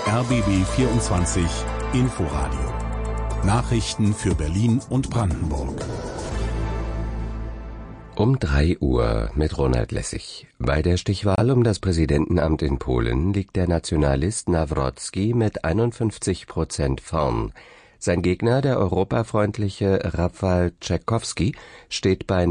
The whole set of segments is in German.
RBB 24 Inforadio. Nachrichten für Berlin und Brandenburg. Um 3 Uhr mit Ronald Lessig. Bei der Stichwahl um das Präsidentenamt in Polen liegt der Nationalist Nawrocki mit 51% vorn. Sein Gegner, der europafreundliche Rafał Trzaskowski, steht bei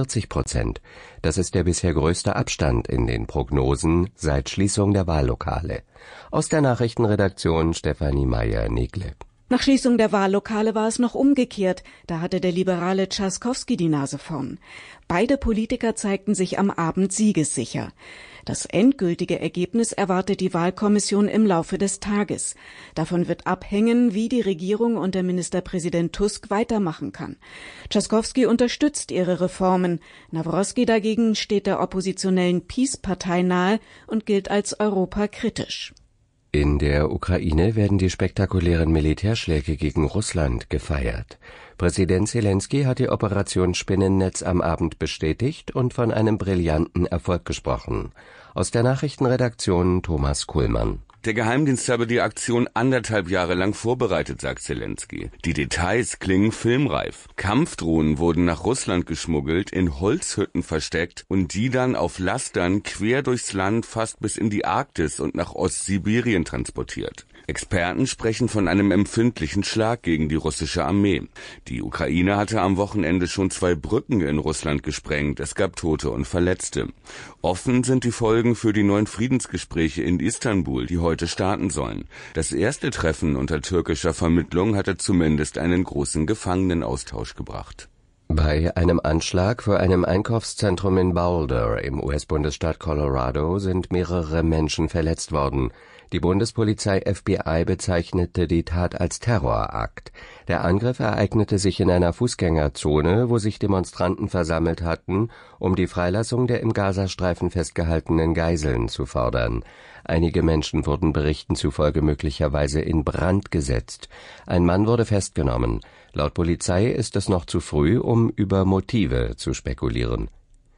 49%. Das ist der bisher größte Abstand in den Prognosen seit Schließung der Wahllokale. Aus der Nachrichtenredaktion Stefanie Meyer-Negle. Nach Schließung der Wahllokale war es noch umgekehrt. Da hatte der liberale Trzaskowski die Nase vorn. Beide Politiker zeigten sich am Abend siegessicher. Das endgültige Ergebnis erwartet die Wahlkommission im Laufe des Tages. Davon wird abhängen, wie die Regierung unter Ministerpräsident Tusk weitermachen kann. Trzaskowski unterstützt ihre Reformen. Nawrocki dagegen steht der oppositionellen PiS-Partei nahe und gilt als europakritisch. In der Ukraine werden die spektakulären Militärschläge gegen Russland gefeiert. Präsident Selenskyj hat die Operation Spinnennetz am Abend bestätigt und von einem brillanten Erfolg gesprochen. Aus der Nachrichtenredaktion Thomas Kuhlmann. Der Geheimdienst habe die Aktion 1,5 Jahre lang vorbereitet, sagt Selenskyj. Die Details klingen filmreif. Kampfdrohnen wurden nach Russland geschmuggelt, in Holzhütten versteckt und die dann auf Lastern quer durchs Land fast bis in die Arktis und nach Ostsibirien transportiert. Experten sprechen von einem empfindlichen Schlag gegen die russische Armee. Die Ukraine hatte am Wochenende schon 2 Brücken in Russland gesprengt. Es gab Tote und Verletzte. Offen sind die Folgen für die neuen Friedensgespräche in Istanbul, die heute starten sollen. Das erste Treffen unter türkischer Vermittlung hatte zumindest einen großen Gefangenenaustausch gebracht. Bei einem Anschlag vor einem Einkaufszentrum in Boulder im US-Bundesstaat Colorado sind mehrere Menschen verletzt worden. Die Bundespolizei FBI bezeichnete die Tat als Terrorakt. Der Angriff ereignete sich in einer Fußgängerzone, wo sich Demonstranten versammelt hatten, um die Freilassung der im Gazastreifen festgehaltenen Geiseln zu fordern. Einige Menschen wurden Berichten zufolge möglicherweise in Brand gesetzt. Ein Mann wurde festgenommen. Laut Polizei ist es noch zu früh, um über Motive zu spekulieren.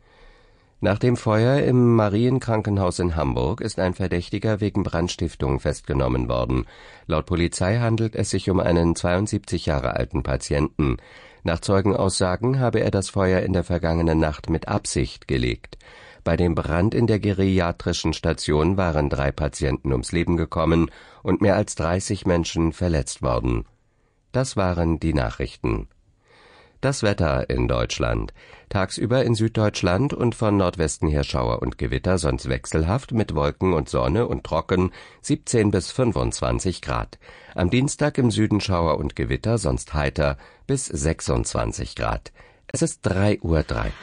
Nach dem Feuer im Marienkrankenhaus in Hamburg ist ein Verdächtiger wegen Brandstiftung festgenommen worden. Laut Polizei handelt es sich um einen 72 Jahre alten Patienten. Nach Zeugenaussagen habe er das Feuer in der vergangenen Nacht mit Absicht gelegt. Bei dem Brand in der geriatrischen Station waren 3 Patienten ums Leben gekommen und mehr als 30 Menschen verletzt worden. Das waren die Nachrichten. Das Wetter in Deutschland. Tagsüber in Süddeutschland und von Nordwesten her Schauer und Gewitter, sonst wechselhaft mit Wolken und Sonne und trocken 17 bis 25 Grad. Am Dienstag im Süden Schauer und Gewitter, sonst heiter bis 26 Grad. Es ist 3:03 Uhr.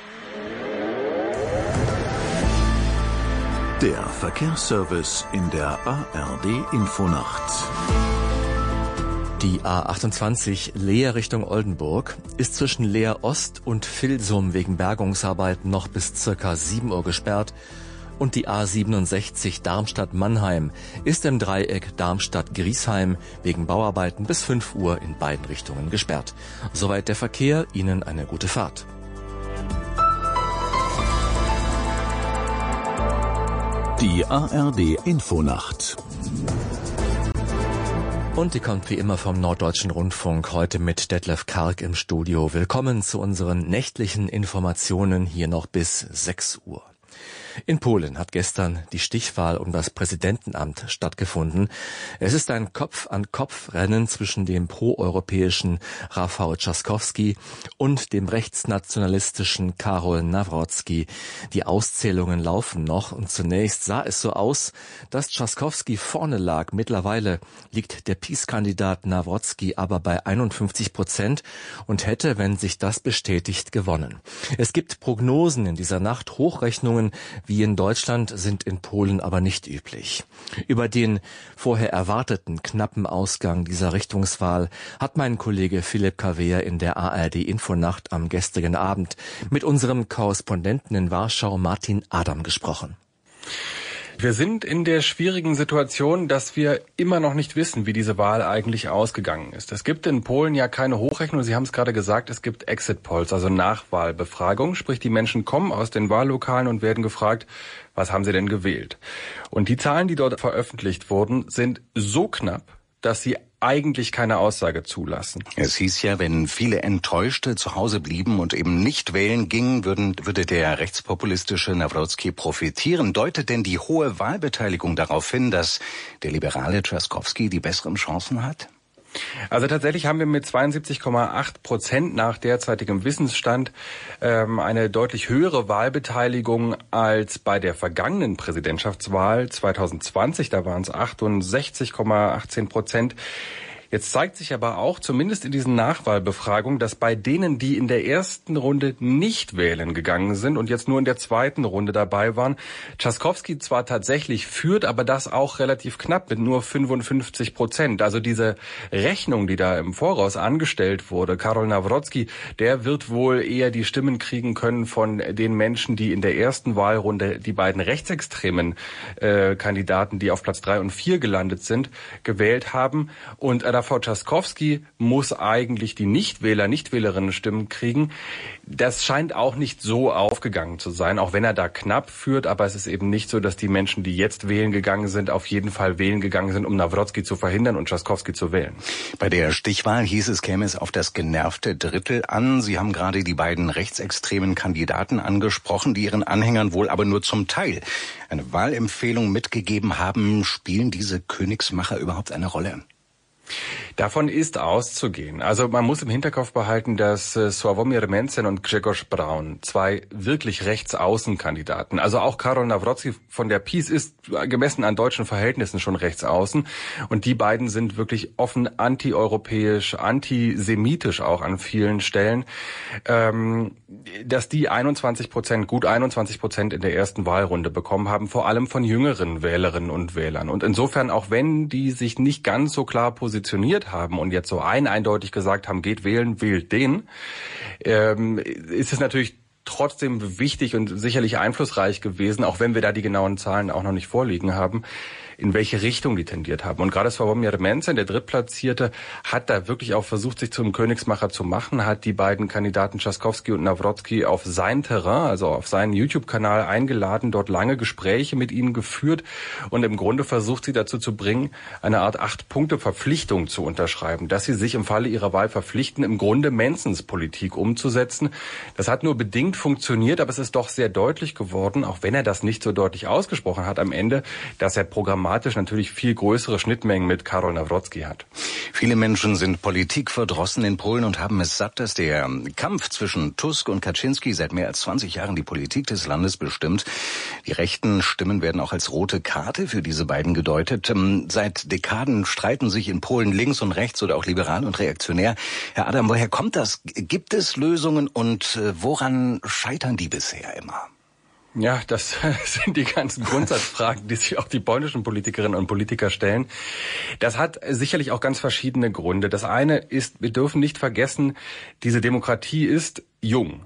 Der Verkehrsservice in der ARD Infonacht. Die A28 Leer Richtung Oldenburg ist zwischen Leer Ost und Vilsum wegen Bergungsarbeiten noch bis ca. 7 Uhr gesperrt und die A67 Darmstadt-Mannheim ist im Dreieck Darmstadt-Griesheim wegen Bauarbeiten bis 5 Uhr in beiden Richtungen gesperrt. Soweit der Verkehr, Ihnen eine gute Fahrt. Die ARD Infonacht. Und die kommt wie immer vom Norddeutschen Rundfunk, heute mit Detlef Karg im Studio. Willkommen zu unseren nächtlichen Informationen hier noch bis 6 Uhr. In Polen hat gestern die Stichwahl um das Präsidentenamt stattgefunden. Es ist ein Kopf-an-Kopf-Rennen zwischen dem proeuropäischen Rafał Trzaskowski und dem rechtsnationalistischen Karol Nawrocki. Die Auszählungen laufen noch und zunächst sah es so aus, dass Trzaskowski vorne lag. Mittlerweile liegt der PiS-Kandidat Nawrocki aber bei 51% und hätte, wenn sich das bestätigt, gewonnen. Es gibt Prognosen in dieser Nacht, Hochrechnungen wie in Deutschland sind in Polen aber nicht üblich. Über den vorher erwarteten knappen Ausgang dieser Richtungswahl hat mein Kollege Philipp Kawehr in der ARD Infonacht am gestrigen Abend mit unserem Korrespondenten in Warschau Martin Adam gesprochen. Wir sind in der schwierigen Situation, dass wir immer noch nicht wissen, wie diese Wahl eigentlich ausgegangen ist. Es gibt in Polen ja keine Hochrechnung. Sie haben es gerade gesagt, es gibt Exit Polls, also Nachwahlbefragungen. Sprich, die Menschen kommen aus den Wahllokalen und werden gefragt, was haben sie denn gewählt? Und die Zahlen, die dort veröffentlicht wurden, sind so knapp, dass sie eigentlich keine Aussage zulassen. Es hieß ja, wenn viele Enttäuschte zu Hause blieben und eben nicht wählen gingen, würde der rechtspopulistische Nawrocki profitieren. Deutet denn die hohe Wahlbeteiligung darauf hin, dass der liberale Trzaskowski die besseren Chancen hat? Also tatsächlich haben wir mit 72,8% nach derzeitigem Wissensstand eine deutlich höhere Wahlbeteiligung als bei der vergangenen Präsidentschaftswahl 2020. Da waren es 68,18%. Jetzt zeigt sich aber auch, zumindest in diesen Nachwahlbefragungen, dass bei denen, die in der ersten Runde nicht wählen gegangen sind und jetzt nur in der zweiten Runde dabei waren, Trzaskowski zwar tatsächlich führt, aber das auch relativ knapp mit nur 55%. Also diese Rechnung, die da im Voraus angestellt wurde, Karol Nawrocki, der wird wohl eher die Stimmen kriegen können von den Menschen, die in der ersten Wahlrunde die beiden rechtsextremen Kandidaten, die auf Platz 3 und 4 gelandet sind, gewählt haben. Und Rafał Trzaskowski muss eigentlich die Nichtwähler, Nichtwählerinnen Stimmen kriegen. Das scheint auch nicht so aufgegangen zu sein, auch wenn er da knapp führt. Aber es ist eben nicht so, dass die Menschen, die jetzt wählen gegangen sind, auf jeden Fall wählen gegangen sind, um Nawrocki zu verhindern und Trzaskowski zu wählen. Bei der Stichwahl hieß es, käme es auf das genervte Drittel an. Sie haben gerade die beiden rechtsextremen Kandidaten angesprochen, die ihren Anhängern wohl aber nur zum Teil eine Wahlempfehlung mitgegeben haben. Spielen diese Königsmacher überhaupt eine Rolle? Davon ist auszugehen. Also man muss im Hinterkopf behalten, dass Sławomir Mencen und Grzegorz Braun, zwei wirklich Rechtsaußenkandidaten, also auch Karol Nawrocki von der PiS ist gemessen an deutschen Verhältnissen schon rechtsaußen und die beiden sind wirklich offen antieuropäisch, antisemitisch auch an vielen Stellen. Dass die 21%, gut 21% in der ersten Wahlrunde bekommen haben, vor allem von jüngeren Wählerinnen und Wählern. Und insofern, auch wenn die sich nicht ganz so klar positioniert haben und jetzt so eindeutig gesagt haben, geht wählen, wählt den, ist es natürlich trotzdem wichtig und sicherlich einflussreich gewesen, auch wenn wir da die genauen Zahlen auch noch nicht vorliegen haben, in welche Richtung die tendiert haben. Und gerade Sławomir Mencen, der Drittplatzierte, hat da wirklich auch versucht, sich zum Königsmacher zu machen, hat die beiden Kandidaten Trzaskowski und Nawrocki auf sein Terrain, also auf seinen YouTube-Kanal eingeladen, dort lange Gespräche mit ihnen geführt und im Grunde versucht, sie dazu zu bringen, eine Art 8-Punkte-Verpflichtung zu unterschreiben, dass sie sich im Falle ihrer Wahl verpflichten, im Grunde Mencens Politik umzusetzen. Das hat nur bedingt funktioniert, aber es ist doch sehr deutlich geworden, auch wenn er das nicht so deutlich ausgesprochen hat am Ende, dass er programmatisch natürlich viel größere Schnittmengen mit Karol Nawrocki hat. Viele Menschen sind politikverdrossen in Polen und haben es satt, dass der Kampf zwischen Tusk und Kaczynski seit mehr als 20 Jahren die Politik des Landes bestimmt. Die rechten Stimmen werden auch als rote Karte für diese beiden gedeutet. Seit Dekaden streiten sich in Polen links und rechts oder auch liberal und reaktionär. Herr Adam, woher kommt das? Gibt es Lösungen und woran scheitern die bisher immer? Ja, das sind die ganzen Grundsatzfragen, die sich auch die polnischen Politikerinnen und Politiker stellen. Das hat sicherlich auch ganz verschiedene Gründe. Das eine ist, wir dürfen nicht vergessen, diese Demokratie ist jung.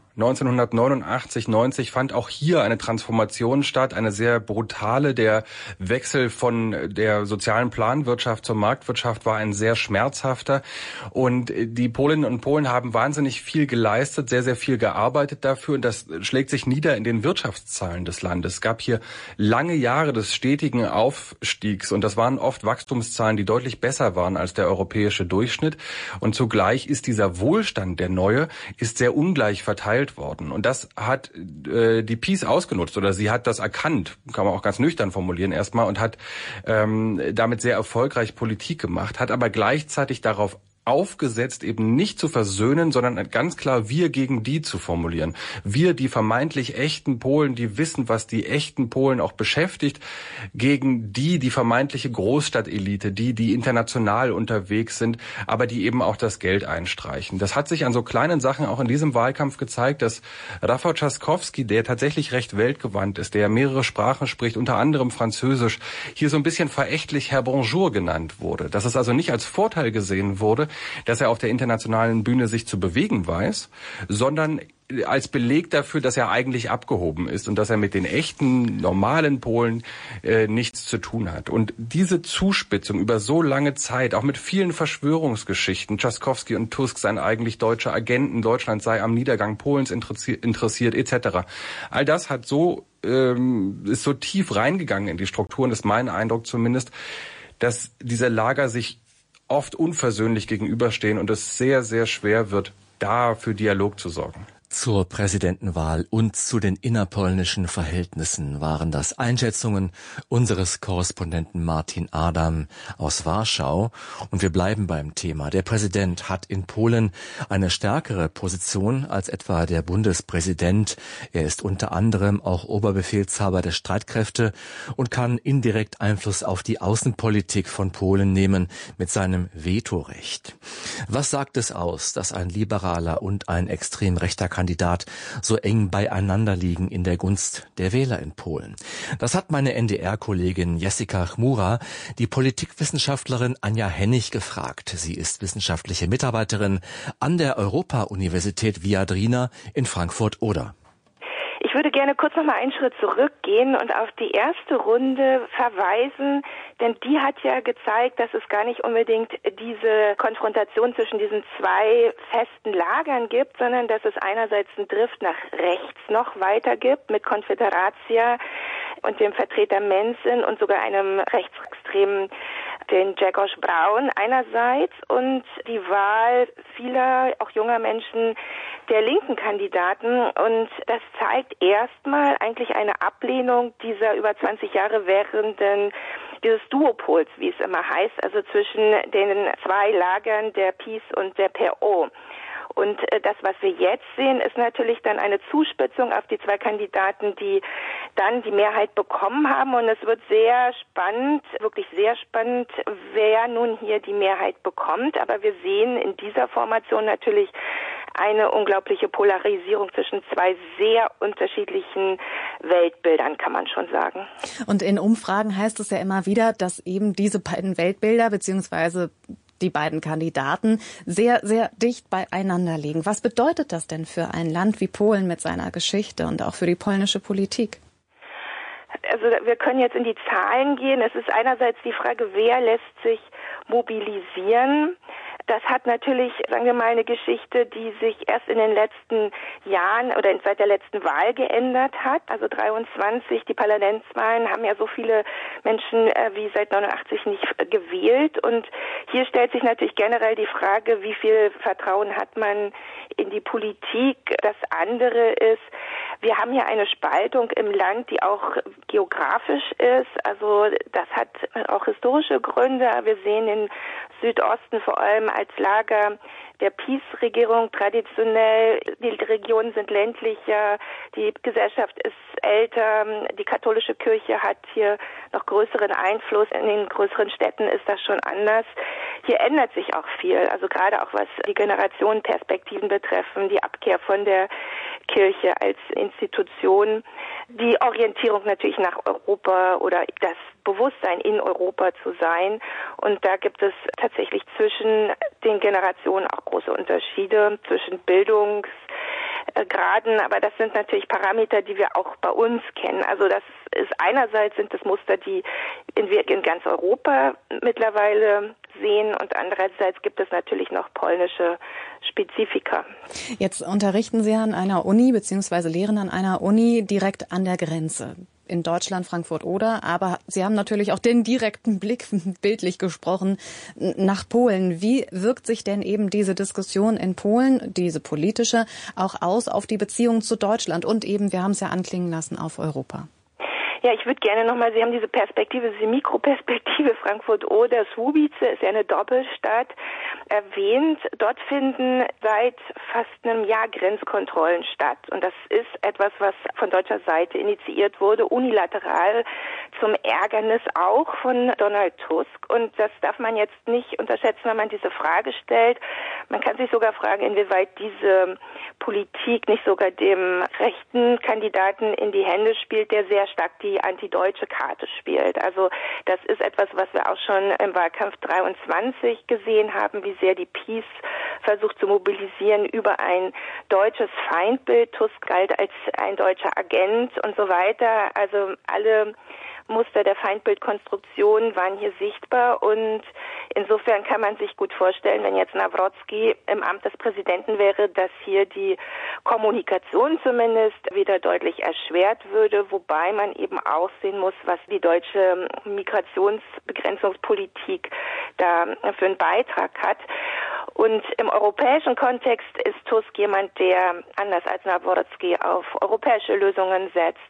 1989, 90 fand auch hier eine Transformation statt, eine sehr brutale. Der Wechsel von der sozialen Planwirtschaft zur Marktwirtschaft war ein sehr schmerzhafter. Und die Polinnen und Polen haben wahnsinnig viel geleistet, sehr, sehr viel gearbeitet dafür. Und das schlägt sich nieder in den Wirtschaftszahlen des Landes. Es gab hier lange Jahre des stetigen Aufstiegs. Und das waren oft Wachstumszahlen, die deutlich besser waren als der europäische Durchschnitt. Und zugleich ist dieser Wohlstand, der neue, ist sehr ungleich verteilt worden. Und das hat die PiS ausgenutzt oder sie hat das erkannt, kann man auch ganz nüchtern formulieren erstmal, und hat damit sehr erfolgreich Politik gemacht, hat aber gleichzeitig darauf aufgesetzt, eben nicht zu versöhnen, sondern ganz klar wir gegen die zu formulieren. Wir, die vermeintlich echten Polen, die wissen, was die echten Polen auch beschäftigt, gegen die vermeintliche Großstadtelite, die international unterwegs sind, aber die eben auch das Geld einstreichen. Das hat sich an so kleinen Sachen auch in diesem Wahlkampf gezeigt, dass Rafał Trzaskowski, der tatsächlich recht weltgewandt ist, der mehrere Sprachen spricht, unter anderem Französisch, hier so ein bisschen verächtlich Herr Bonjour genannt wurde. Dass es also nicht als Vorteil gesehen wurde, dass er auf der internationalen Bühne sich zu bewegen weiß, sondern als Beleg dafür, dass er eigentlich abgehoben ist und dass er mit den echten, normalen Polen nichts zu tun hat. Und diese Zuspitzung über so lange Zeit, auch mit vielen Verschwörungsgeschichten, Trzaskowski und Tusk seien eigentlich deutsche Agenten, Deutschland sei am Niedergang Polens interessiert etc. All das hat ist so tief reingegangen in die Strukturen, ist mein Eindruck zumindest, dass diese Lager sich oft unversöhnlich gegenüberstehen und es sehr, sehr schwer wird, da für Dialog zu sorgen. Zur Präsidentenwahl und zu den innerpolnischen Verhältnissen waren das Einschätzungen unseres Korrespondenten Martin Adam aus Warschau. Und wir bleiben beim Thema. Der Präsident hat in Polen eine stärkere Position als etwa der Bundespräsident. Er ist unter anderem auch Oberbefehlshaber der Streitkräfte und kann indirekt Einfluss auf die Außenpolitik von Polen nehmen mit seinem Vetorecht. Was sagt es aus, dass ein liberaler und ein extrem rechter Kandidat so eng beieinander liegen in der Gunst der Wähler in Polen? Das hat meine NDR-Kollegin Jessica Chmura, die Politikwissenschaftlerin Anja Hennig, gefragt. Sie ist wissenschaftliche Mitarbeiterin an der Europa-Universität Viadrina in Frankfurt-Oder. Ich würde gerne kurz noch mal einen Schritt zurückgehen und auf die erste Runde verweisen, denn die hat ja gezeigt, dass es gar nicht unbedingt diese Konfrontation zwischen diesen zwei festen Lagern gibt, sondern dass es einerseits einen Drift nach rechts noch weiter gibt mit Konfederacja und dem Vertreter Mencen und sogar einem rechtsextremen, den Grzegorz Braun einerseits, und die Wahl vieler, auch junger Menschen, der linken Kandidaten. Und das zeigt erstmal eigentlich eine Ablehnung dieser über 20 Jahre dieses Duopols, wie es immer heißt, also zwischen den zwei Lagern der PiS und der PO. Und das, was wir jetzt sehen, ist natürlich dann eine Zuspitzung auf die zwei Kandidaten, die dann die Mehrheit bekommen haben. Und es wird sehr spannend, wirklich sehr spannend, wer nun hier die Mehrheit bekommt. Aber wir sehen in dieser Formation natürlich eine unglaubliche Polarisierung zwischen zwei sehr unterschiedlichen Weltbildern, kann man schon sagen. Und in Umfragen heißt es ja immer wieder, dass eben diese beiden Weltbilder beziehungsweise die beiden Kandidaten sehr, sehr dicht beieinander liegen. Was bedeutet das denn für ein Land wie Polen mit seiner Geschichte und auch für die polnische Politik? Also wir können jetzt in die Zahlen gehen. Es ist einerseits die Frage, wer lässt sich mobilisieren. Das hat natürlich, sagen wir mal, eine Geschichte, die sich erst in den letzten Jahren oder seit der letzten Wahl geändert hat. Also 23, die Parlamentswahlen, haben ja so viele Menschen wie seit 89 nicht gewählt. Und hier stellt sich natürlich generell die Frage, wie viel Vertrauen hat man in die Politik. Das andere ist, wir haben hier eine Spaltung im Land, die auch geografisch ist. Also das hat auch historische Gründe. Wir sehen den Südosten vor allem als Lager der PiS-Regierung traditionell. Die Regionen sind ländlicher, die Gesellschaft ist älter, die katholische Kirche hat hier noch größeren Einfluss. In den größeren Städten ist das schon anders. Hier ändert sich auch viel, also gerade auch was die Generationenperspektiven betreffen, die Abkehr von der Kirche als Institution, die Orientierung natürlich nach Europa oder das Bewusstsein in Europa zu sein. Und da gibt es tatsächlich zwischen den Generationen auch große Unterschiede zwischen Bildungsgraden, aber das sind natürlich Parameter, die wir auch bei uns kennen. Also das ist einerseits sind das Muster, die wir in ganz Europa mittlerweile sehen, und andererseits gibt es natürlich noch polnische Spezifika. Jetzt unterrichten Sie an einer Uni bzw. lehren an einer Uni direkt an der Grenze. In Deutschland, Frankfurt-Oder, aber Sie haben natürlich auch den direkten Blick, bildlich gesprochen, nach Polen. Wie wirkt sich denn eben diese Diskussion in Polen, diese politische, auch aus auf die Beziehungen zu Deutschland und eben, wir haben es ja anklingen lassen, auf Europa? Ja, ich würde gerne nochmal, Sie haben diese Perspektive, diese Mikroperspektive Frankfurt-Oder, Słubice ist ja eine Doppelstadt, erwähnt. Dort finden seit fast einem Jahr Grenzkontrollen statt. Und das ist etwas, was von deutscher Seite initiiert wurde, unilateral, zum Ärgernis auch von Donald Tusk. Und das darf man jetzt nicht unterschätzen, wenn man diese Frage stellt. Man kann sich sogar fragen, inwieweit diese Politik nicht sogar dem rechten Kandidaten in die Hände spielt, der sehr stark die antideutsche Karte spielt. Also das ist etwas, was wir auch schon im Wahlkampf 23 gesehen haben, wie sehr die PiS versucht zu mobilisieren über ein deutsches Feindbild. Tusk galt als ein deutscher Agent und so weiter. Also alle Muster der Feindbildkonstruktion waren hier sichtbar und insofern kann man sich gut vorstellen, wenn jetzt Nawrocki im Amt des Präsidenten wäre, dass hier die Kommunikation zumindest wieder deutlich erschwert würde, wobei man eben auch sehen muss, was die deutsche Migrationsbegrenzungspolitik da für einen Beitrag hat. Und im europäischen Kontext ist Tusk jemand, der anders als Nawrocki auf europäische Lösungen setzt.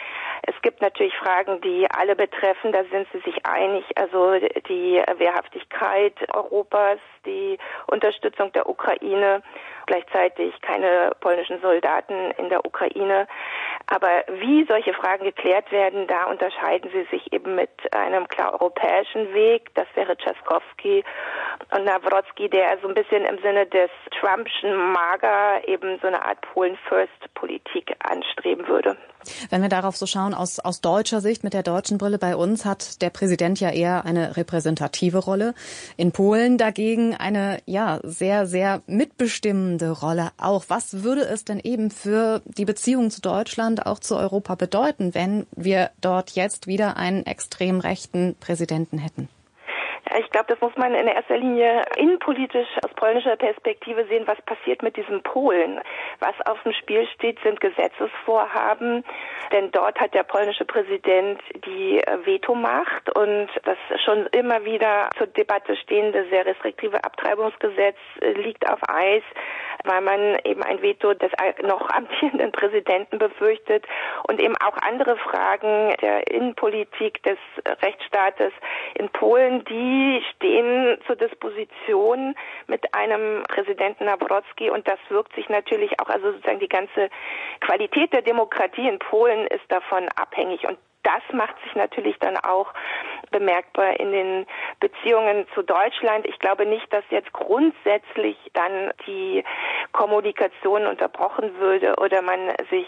Es gibt natürlich Fragen, die alle betreffen, da sind sie sich einig, also die Wehrhaftigkeit Europas, die Unterstützung der Ukraine, gleichzeitig keine polnischen Soldaten in der Ukraine. Aber wie solche Fragen geklärt werden, da unterscheiden sie sich eben mit einem klar europäischen Weg. Das wäre Trzaskowski und Nawrocki, der so ein bisschen im Sinne des Trumpschen MAGA eben so eine Art Polen-First-Politik anstreben würde. Wenn wir darauf so schauen, aus deutscher Sicht, mit der deutschen Brille bei uns, hat der Präsident ja eher eine repräsentative Rolle. In Polen dagegen eine, sehr, sehr mitbestimmende Rolle auch. Was würde es denn eben für die Beziehung zu Deutschland, auch zu Europa bedeuten, wenn wir dort jetzt wieder einen extrem rechten Präsidenten hätten? Ich glaube, das muss man in erster Linie innenpolitisch aus polnischer Perspektive sehen, was passiert mit diesem Polen. Was auf dem Spiel steht, sind Gesetzesvorhaben, denn dort hat der polnische Präsident die Vetomacht und das schon immer wieder zur Debatte stehende, sehr restriktive Abtreibungsgesetz liegt auf Eis, weil man eben ein Veto des noch amtierenden Präsidenten befürchtet und eben auch andere Fragen der Innenpolitik des Rechtsstaates in Polen, die stehen zur Disposition mit einem Präsidenten Nawrocki und das wirkt sich natürlich auch, also sozusagen die ganze Qualität der Demokratie in Polen ist davon abhängig und das macht sich natürlich dann auch bemerkbar in den Beziehungen zu Deutschland. Ich glaube nicht, dass jetzt grundsätzlich dann die Kommunikation unterbrochen würde oder man sich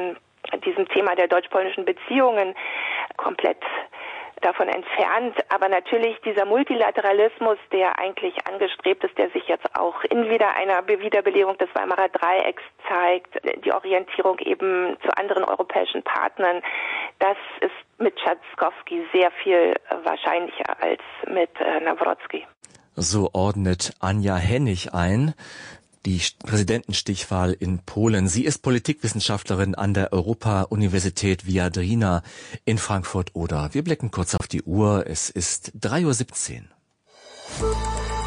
diesem Thema der deutsch-polnischen Beziehungen komplett davon entfernt, aber natürlich dieser Multilateralismus, der eigentlich angestrebt ist, der sich jetzt auch in einer Wiederbelebung des Weimarer Dreiecks zeigt, die Orientierung eben zu anderen europäischen Partnern, das ist mit Trzaskowski sehr viel wahrscheinlicher als mit Nawrocki. So ordnet Anja Hennig ein. Die Präsidentenstichwahl in Polen. Sie ist Politikwissenschaftlerin an der Europa-Universität Viadrina in Frankfurt-Oder. Wir blicken kurz auf die Uhr. Es ist 3:17 Uhr.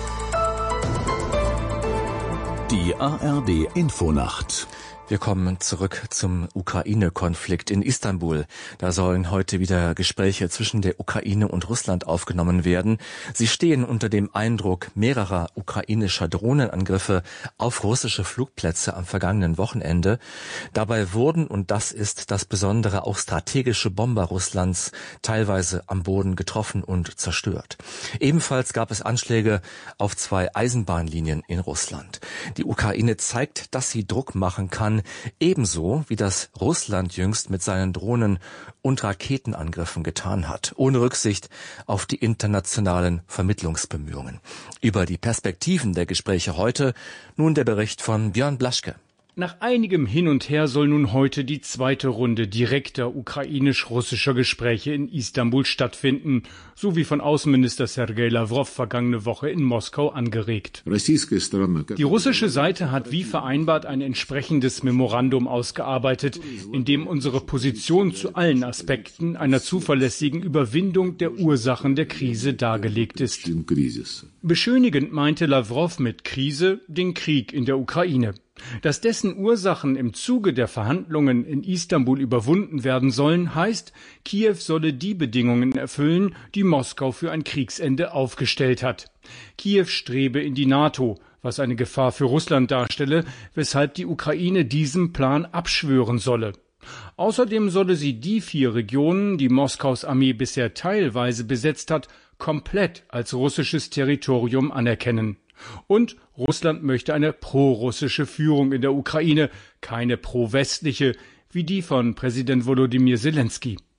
Die ARD-Infonacht. Wir kommen zurück zum Ukraine-Konflikt in Istanbul. Da sollen heute wieder Gespräche zwischen der Ukraine und Russland aufgenommen werden. Sie stehen unter dem Eindruck mehrerer ukrainischer Drohnenangriffe auf russische Flugplätze am vergangenen Wochenende. Dabei wurden, und das ist das Besondere, auch strategische Bomber Russlands teilweise am Boden getroffen und zerstört. Ebenfalls gab es Anschläge auf 2 Eisenbahnlinien in Russland. Die Ukraine zeigt, dass sie Druck machen kann, ebenso wie das Russland jüngst mit seinen Drohnen- und Raketenangriffen getan hat, ohne Rücksicht auf die internationalen Vermittlungsbemühungen. Über die Perspektiven der Gespräche heute nun der Bericht von Björn Blaschke. Nach einigem Hin und Her soll nun heute die zweite Runde direkter ukrainisch-russischer Gespräche in Istanbul stattfinden, so wie von Außenminister Sergei Lavrov vergangene Woche in Moskau angeregt. Die russische Seite hat wie vereinbart ein entsprechendes Memorandum ausgearbeitet, in dem unsere Position zu allen Aspekten einer zuverlässigen Überwindung der Ursachen der Krise dargelegt ist. Beschönigend meinte Lavrov mit Krise den Krieg in der Ukraine. Dass dessen Ursachen im Zuge der Verhandlungen in Istanbul überwunden werden sollen, heißt, Kiew solle die Bedingungen erfüllen, die Moskau für ein Kriegsende aufgestellt hat. Kiew strebe in die NATO, was eine Gefahr für Russland darstelle, weshalb die Ukraine diesem Plan abschwören solle. Außerdem solle sie die 4 Regionen, die Moskaus Armee bisher teilweise besetzt hat, komplett als russisches Territorium anerkennen. Und Russland möchte eine pro-russische Führung in der Ukraine, keine pro-westliche, wie die von Präsident Volodymyr Zelensky.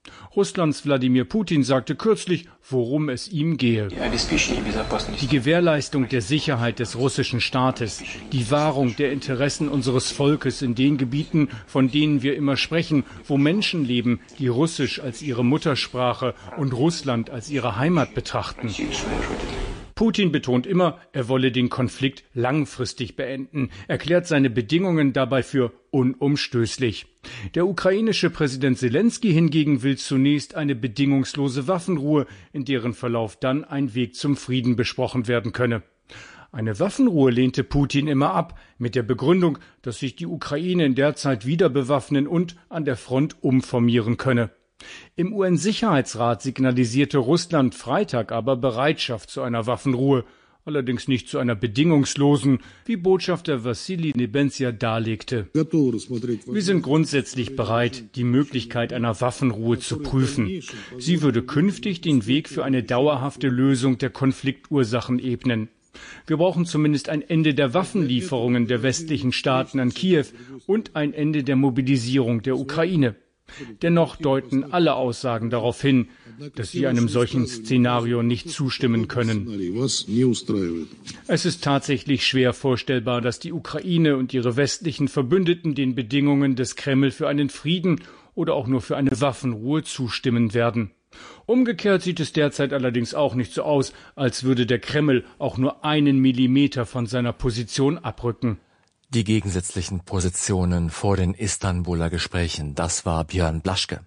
Russlands Wladimir Putin sagte kürzlich, worum es ihm gehe. Die Gewährleistung der Sicherheit des russischen Staates, die Wahrung der Interessen unseres Volkes in den Gebieten, von denen wir immer sprechen, wo Menschen leben, die Russisch als ihre Muttersprache und Russland als ihre Heimat betrachten. Putin betont immer, er wolle den Konflikt langfristig beenden, erklärt seine Bedingungen dabei für unumstößlich. Der ukrainische Präsident Selenskyj hingegen will zunächst eine bedingungslose Waffenruhe, in deren Verlauf dann ein Weg zum Frieden besprochen werden könne. Eine Waffenruhe lehnte Putin immer ab, mit der Begründung, dass sich die Ukraine in der Zeit wieder bewaffnen und an der Front umformieren könne. Im UN-Sicherheitsrat signalisierte Russland Freitag aber Bereitschaft zu einer Waffenruhe, allerdings nicht zu einer bedingungslosen, wie Botschafter Wassili Nebenzia darlegte. Wir sind grundsätzlich bereit, die Möglichkeit einer Waffenruhe zu prüfen. Sie würde künftig den Weg für eine dauerhafte Lösung der Konfliktursachen ebnen. Wir brauchen zumindest ein Ende der Waffenlieferungen der westlichen Staaten an Kiew und ein Ende der Mobilisierung der Ukraine. Dennoch deuten alle Aussagen darauf hin, dass sie einem solchen Szenario nicht zustimmen können. Es ist tatsächlich schwer vorstellbar, dass die Ukraine und ihre westlichen Verbündeten den Bedingungen des Kreml für einen Frieden oder auch nur für eine Waffenruhe zustimmen werden. Umgekehrt sieht es derzeit allerdings auch nicht so aus, als würde der Kreml auch nur einen Millimeter von seiner Position abrücken. Die gegensätzlichen Positionen vor den Istanbuler Gesprächen, das war Björn Blaschke.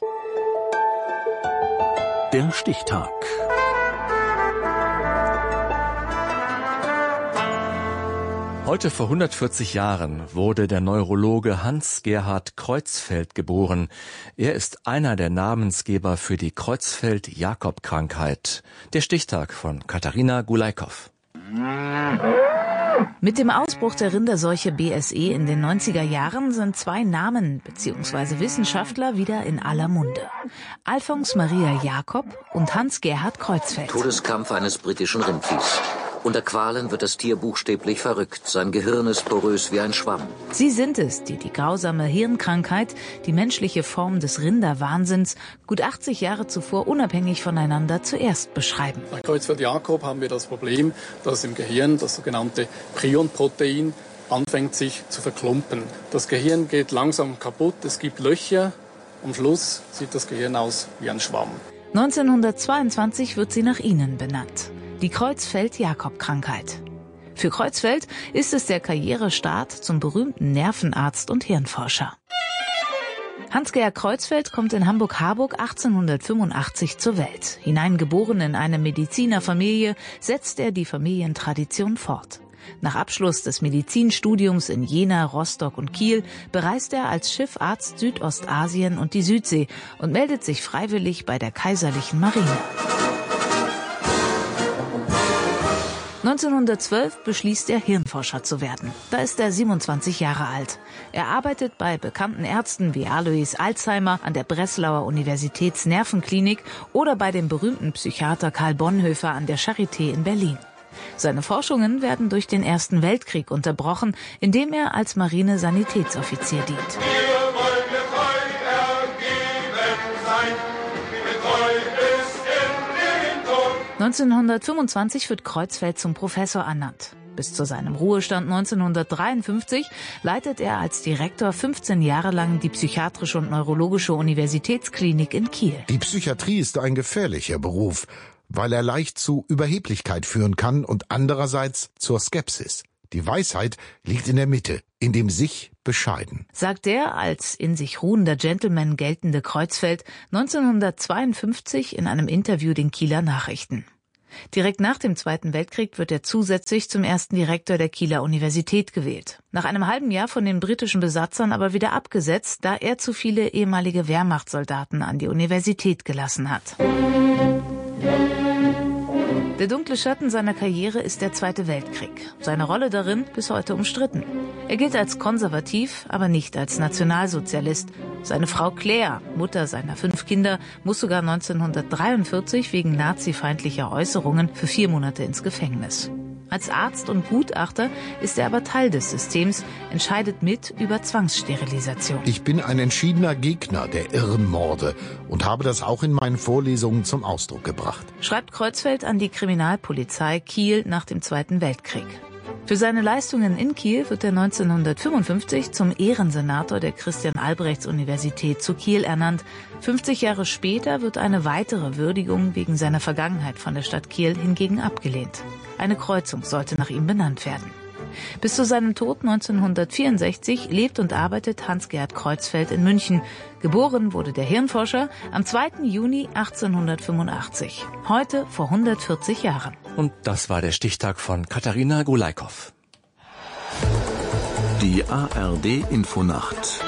Der Stichtag. Heute vor 140 Jahren wurde der Neurologe Hans-Gerhard Creutzfeldt geboren. Er ist einer der Namensgeber für die Creutzfeldt-Jakob-Krankheit. Der Stichtag von Katharina Gulaikow. Mit dem Ausbruch der Rinderseuche BSE in den 90er Jahren sind zwei Namen bzw. Wissenschaftler wieder in aller Munde. Alfons Maria Jakob und Hans-Gerhard Creutzfeldt. Todeskampf eines britischen Rindviehs. Unter Qualen wird das Tier buchstäblich verrückt. Sein Gehirn ist porös wie ein Schwamm. Sie sind es, die die grausame Hirnkrankheit, die menschliche Form des Rinderwahnsinns, gut 80 Jahre zuvor unabhängig voneinander zuerst beschreiben. Bei Creutzfeldt-Jakob haben wir das Problem, dass im Gehirn das sogenannte Prionprotein anfängt sich zu verklumpen. Das Gehirn geht langsam kaputt, es gibt Löcher. Am Schluss sieht das Gehirn aus wie ein Schwamm. 1922 wird sie nach ihnen benannt. Die Creutzfeldt-Jakob-Krankheit. Für Creutzfeldt ist es der Karrierestart zum berühmten Nervenarzt und Hirnforscher. Hans-Gerhard Creutzfeldt kommt in Hamburg-Harburg 1885 zur Welt. Hineingeboren in eine Medizinerfamilie, setzt er die Familientradition fort. Nach Abschluss des Medizinstudiums in Jena, Rostock und Kiel bereist er als Schiffarzt Südostasien und die Südsee und meldet sich freiwillig bei der Kaiserlichen Marine. 1912 beschließt er, Hirnforscher zu werden. Da ist er 27 Jahre alt. Er arbeitet bei bekannten Ärzten wie Alois Alzheimer an der Breslauer Universitätsnervenklinik oder bei dem berühmten Psychiater Karl Bonhoeffer an der Charité in Berlin. Seine Forschungen werden durch den Ersten Weltkrieg unterbrochen, indem er als Marinesanitätsoffizier dient. 1925 wird Creutzfeldt zum Professor ernannt. Bis zu seinem Ruhestand 1953 leitet er als Direktor 15 Jahre lang die Psychiatrische und Neurologische Universitätsklinik in Kiel. Die Psychiatrie ist ein gefährlicher Beruf, weil er leicht zu Überheblichkeit führen kann und andererseits zur Skepsis. Die Weisheit liegt in der Mitte, in dem sich bescheiden, sagt der als in sich ruhender Gentleman geltende Creutzfeldt 1952 in einem Interview den Kieler Nachrichten. Direkt nach dem Zweiten Weltkrieg wird er zusätzlich zum ersten Direktor der Kieler Universität gewählt. Nach einem halben Jahr von den britischen Besatzern aber wieder abgesetzt, da er zu viele ehemalige Wehrmachtssoldaten an die Universität gelassen hat. Der dunkle Schatten seiner Karriere ist der Zweite Weltkrieg. Seine Rolle darin bis heute umstritten. Er gilt als konservativ, aber nicht als Nationalsozialist. Seine Frau Claire, Mutter seiner 5 Kinder, muss sogar 1943 wegen nazifeindlicher Äußerungen für 4 Monate ins Gefängnis. Als Arzt und Gutachter ist er aber Teil des Systems, entscheidet mit über Zwangssterilisation. Ich bin ein entschiedener Gegner der irren Morde und habe das auch in meinen Vorlesungen zum Ausdruck gebracht. Schreibt Kreuzfeld an die Kriminalpolizei Kiel nach dem Zweiten Weltkrieg. Für seine Leistungen in Kiel wird er 1955 zum Ehrensenator der Christian-Albrechts-Universität zu Kiel ernannt. 50 Jahre später wird eine weitere Würdigung wegen seiner Vergangenheit von der Stadt Kiel hingegen abgelehnt. Eine Kreuzung sollte nach ihm benannt werden. Bis zu seinem Tod 1964 lebt und arbeitet Hans-Gerd Kreuzfeld in München. Geboren wurde der Hirnforscher am 2. Juni 1885. Heute vor 140 Jahren. Und das war der Stichtag von Katharina Golaikow. Die ARD-Infonacht.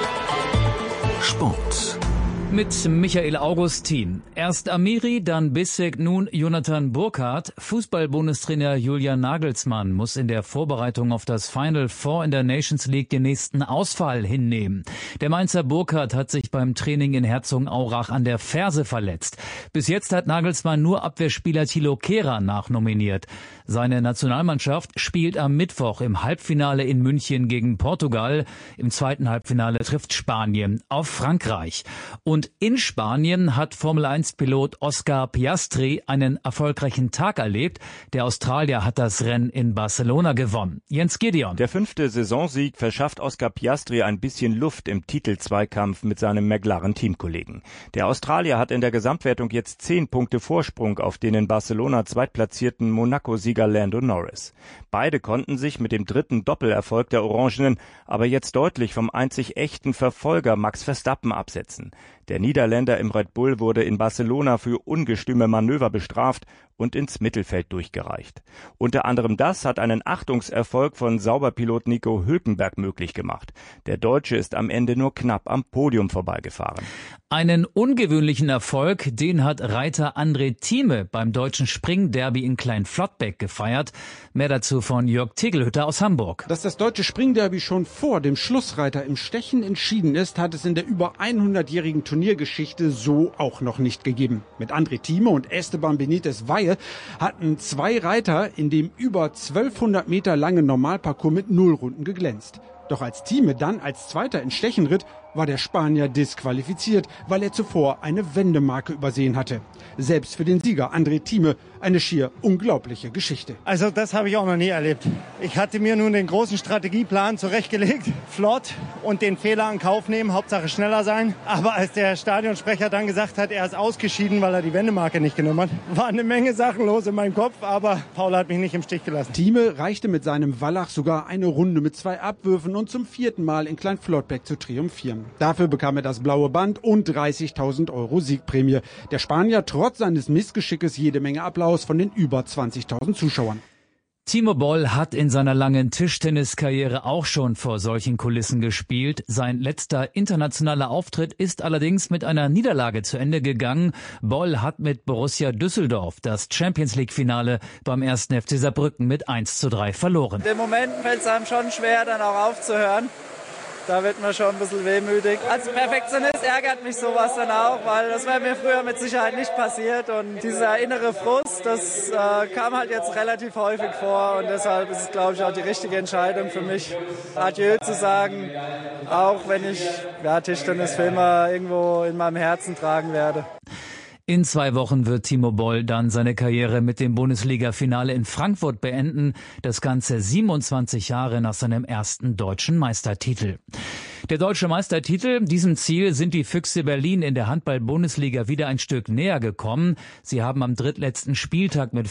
Sport. Mit Michael Augustin. Erst Amiri, dann Bissek, nun Jonathan Burkhardt. Fußball-Bundestrainer Julian Nagelsmann muss in der Vorbereitung auf das Final Four in der Nations League den nächsten Ausfall hinnehmen. Der Mainzer Burkhardt hat sich beim Training in Herzogenaurach an der Ferse verletzt. Bis jetzt hat Nagelsmann nur Abwehrspieler Thilo Kehrer nachnominiert. Seine Nationalmannschaft spielt am Mittwoch im Halbfinale in München gegen Portugal. Im zweiten Halbfinale trifft Spanien auf Frankreich. Und in Spanien hat Formel-1-Pilot Oscar Piastri einen erfolgreichen Tag erlebt. Der Australier hat das Rennen in Barcelona gewonnen. Jens Gideon. Der 5. Saisonsieg verschafft Oscar Piastri ein bisschen Luft im Titelzweikampf mit seinem McLaren-Teamkollegen. Der Australier hat in der Gesamtwertung jetzt 10 Punkte Vorsprung auf den in Barcelona zweitplatzierten Monaco-Sieger Lando Norris. Beide konnten sich mit dem dritten Doppelerfolg der Orangenen aber jetzt deutlich vom einzig echten Verfolger Max Verstappen absetzen. Der Niederländer im Red Bull wurde in Barcelona für ungestüme Manöver bestraft und ins Mittelfeld durchgereicht. Unter anderem das hat einen Achtungserfolg von Sauberpilot Nico Hülkenberg möglich gemacht. Der Deutsche ist am Ende nur knapp am Podium vorbeigefahren. Einen ungewöhnlichen Erfolg, den hat Reiter André Thieme beim deutschen Springderby in Kleinflottbeck gefeiert. Mehr dazu von Jörg Tegelhütter aus Hamburg. Dass das deutsche Springderby schon vor dem Schlussreiter im Stechen entschieden ist, hat es in der über 100-jährigen Turniergeschichte so auch noch nicht gegeben. Mit André Thieme und Esteban Benitez Valle hatten zwei Reiter in dem über 1200 Meter langen Normalparcours mit 0 Runden geglänzt. Doch als Thieme dann als Zweiter ins Stechen ritt, war der Spanier disqualifiziert, weil er zuvor eine Wendemarke übersehen hatte. Selbst für den Sieger André Thieme eine schier unglaubliche Geschichte. Also das habe ich auch noch nie erlebt. Ich hatte mir nun den großen Strategieplan zurechtgelegt, flott und den Fehler in Kauf nehmen, Hauptsache schneller sein. Aber als der Stadionsprecher dann gesagt hat, er ist ausgeschieden, weil er die Wendemarke nicht genommen hat, war eine Menge Sachen los in meinem Kopf, aber Paul hat mich nicht im Stich gelassen. Thieme reichte mit seinem Wallach sogar eine Runde mit 2 Abwürfen und zum 4. Mal in Kleinflottbeck zu triumphieren. Dafür bekam er das blaue Band und 30.000 € Siegprämie. Der Spanier trotz seines Missgeschickes jede Menge Applaus von den über 20.000 Zuschauern. Timo Boll hat in seiner langen Tischtenniskarriere auch schon vor solchen Kulissen gespielt. Sein letzter internationaler Auftritt ist allerdings mit einer Niederlage zu Ende gegangen. Boll hat mit Borussia Düsseldorf das Champions-League-Finale beim 1. FC Saarbrücken mit 1:3 verloren. Im Moment fällt es einem schon schwer, dann auch aufzuhören. Da wird man schon ein bisschen wehmütig. Als Perfektionist ärgert mich sowas dann auch, weil das wäre mir früher mit Sicherheit nicht passiert. Und dieser innere Frust, das kam halt jetzt relativ häufig vor. Und deshalb ist es, glaube ich, auch die richtige Entscheidung für mich, Adieu zu sagen. Auch wenn ich Tischtennis für immer irgendwo in meinem Herzen tragen werde. In 2 Wochen wird Timo Boll dann seine Karriere mit dem Bundesliga-Finale in Frankfurt beenden. Das Ganze 27 Jahre nach seinem ersten deutschen Meistertitel. Der deutsche Meistertitel, diesem Ziel sind die Füchse Berlin in der Handball-Bundesliga wieder ein Stück näher gekommen. Sie haben am drittletzten Spieltag mit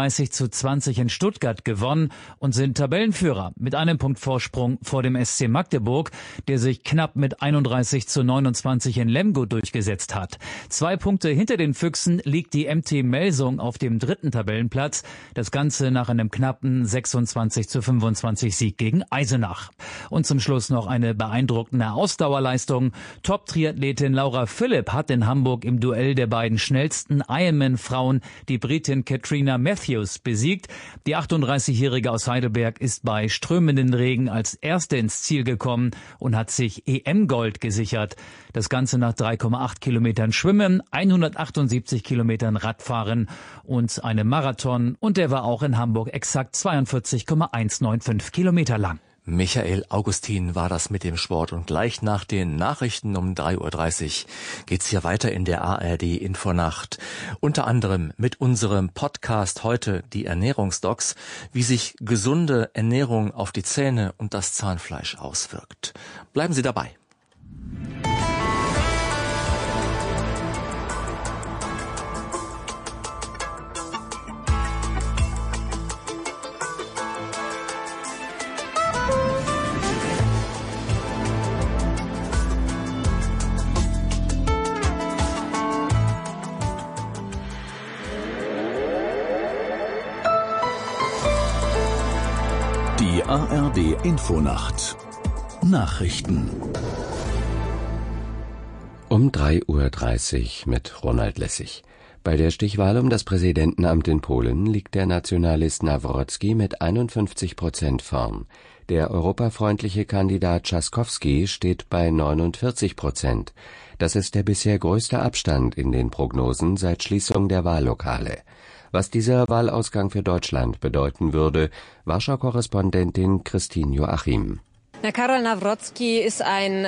35:20 in Stuttgart gewonnen und sind Tabellenführer mit einem Punkt Vorsprung vor dem SC Magdeburg, der sich knapp mit 31:29 in Lemgo durchgesetzt hat. 2 Punkte hinter den Füchsen liegt die MT Melsung auf dem 3. Tabellenplatz. Das Ganze nach einem knappen 26:25 Sieg gegen Eisenach. Und zum Schluss noch eine beeindruckende beeindruckende Ausdauerleistung. Top-Triathletin Laura Philipp hat in Hamburg im Duell der beiden schnellsten Ironman-Frauen die Britin Katrina Matthews besiegt. Die 38-Jährige aus Heidelberg ist bei strömenden Regen als Erste ins Ziel gekommen und hat sich EM-Gold gesichert. Das Ganze nach 3,8 Kilometern Schwimmen, 178 Kilometern Radfahren und einem Marathon. Und der war auch in Hamburg exakt 42,195 Kilometer lang. Michael Augustin war das mit dem Sport. Und gleich nach den Nachrichten um 3:30 Uhr geht's hier weiter in der ARD Infonacht. Unter anderem mit unserem Podcast heute, die Ernährungsdocs, wie sich gesunde Ernährung auf die Zähne und das Zahnfleisch auswirkt. Bleiben Sie dabei. Die ARD Infonacht Nachrichten um 3:30 Uhr mit Ronald Lessig. Bei der Stichwahl um das Präsidentenamt in Polen liegt der Nationalist Nawrocki mit 51% vorn. Der europafreundliche Kandidat Trzaskowski steht bei 49%. Das ist der bisher größte Abstand in den Prognosen seit Schließung der Wahllokale. Was dieser Wahlausgang für Deutschland bedeuten würde, Warschau-Korrespondentin Christine Joachim. Karol Nawrocki ist ein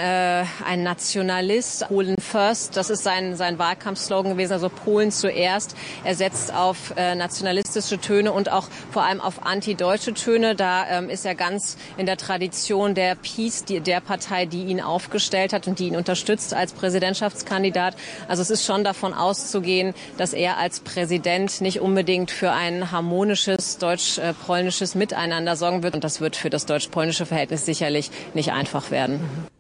Nationalist. Polen first, das ist sein Wahlkampfslogan gewesen, also Polen zuerst. Er setzt auf nationalistische Töne und auch vor allem auf antideutsche Töne. Da ist er ganz in der Tradition der PiS, der Partei, die ihn aufgestellt hat und die ihn unterstützt als Präsidentschaftskandidat. Also es ist schon davon auszugehen, dass er als Präsident nicht unbedingt für ein harmonisches deutsch-polnisches Miteinander sorgen wird. Und das wird für das deutsch-polnische Verhältnis sicherlich nicht einfach werden.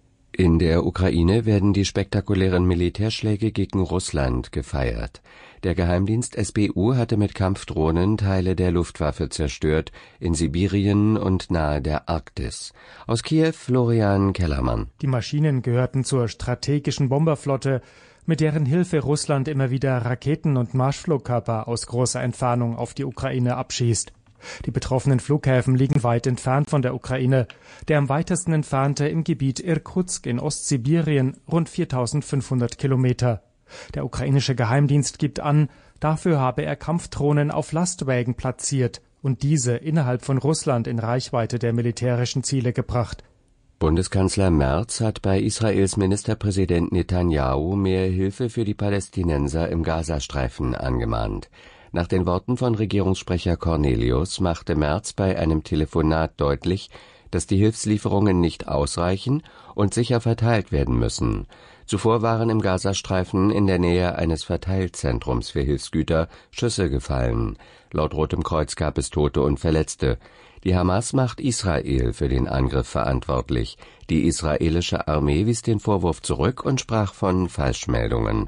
In der Ukraine werden die spektakulären Militärschläge gegen Russland gefeiert. Der Geheimdienst SBU hatte mit Kampfdrohnen Teile der Luftwaffe zerstört, in Sibirien und nahe der Arktis. Aus Kiew Florian Kellermann. Die Maschinen gehörten zur strategischen Bomberflotte, mit deren Hilfe Russland immer wieder Raketen und Marschflugkörper aus großer Entfernung auf die Ukraine abschießt. Die betroffenen Flughäfen liegen weit entfernt von der Ukraine. Der am weitesten entfernte im Gebiet Irkutsk in Ostsibirien, rund 4.500 Kilometer. Der ukrainische Geheimdienst gibt an, dafür habe er Kampfdrohnen auf Lastwägen platziert und diese innerhalb von Russland in Reichweite der militärischen Ziele gebracht. Bundeskanzler Merz hat bei Israels Ministerpräsident Netanyahu mehr Hilfe für die Palästinenser im Gazastreifen angemahnt. Nach den Worten von Regierungssprecher Cornelius machte Merz bei einem Telefonat deutlich, dass die Hilfslieferungen nicht ausreichen und sicher verteilt werden müssen. Zuvor waren im Gazastreifen in der Nähe eines Verteilzentrums für Hilfsgüter Schüsse gefallen. Laut Rotem Kreuz gab es Tote und Verletzte. Die Hamas macht Israel für den Angriff verantwortlich. Die israelische Armee wies den Vorwurf zurück und sprach von Falschmeldungen.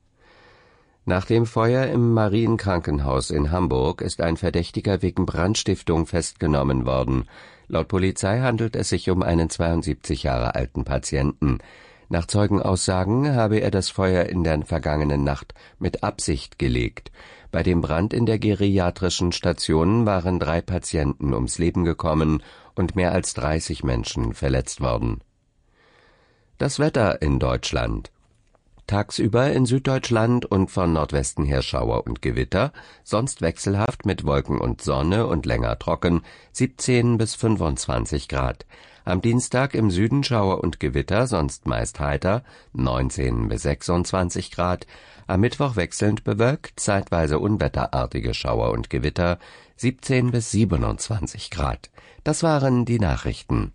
Nach dem Feuer im Marienkrankenhaus in Hamburg ist ein Verdächtiger wegen Brandstiftung festgenommen worden. Laut Polizei handelt es sich um einen 72 Jahre alten Patienten. Nach Zeugenaussagen habe er das Feuer in der vergangenen Nacht mit Absicht gelegt. Bei dem Brand in der geriatrischen Station waren 3 Patienten ums Leben gekommen und mehr als 30 Menschen verletzt worden. Das Wetter in Deutschland. Tagsüber in Süddeutschland und von Nordwesten her Schauer und Gewitter, sonst wechselhaft mit Wolken und Sonne und länger trocken, 17 bis 25 Grad. Am Dienstag im Süden Schauer und Gewitter, sonst meist heiter, 19 bis 26 Grad. Am Mittwoch wechselnd bewölkt, zeitweise unwetterartige Schauer und Gewitter, 17 bis 27 Grad. Das waren die Nachrichten.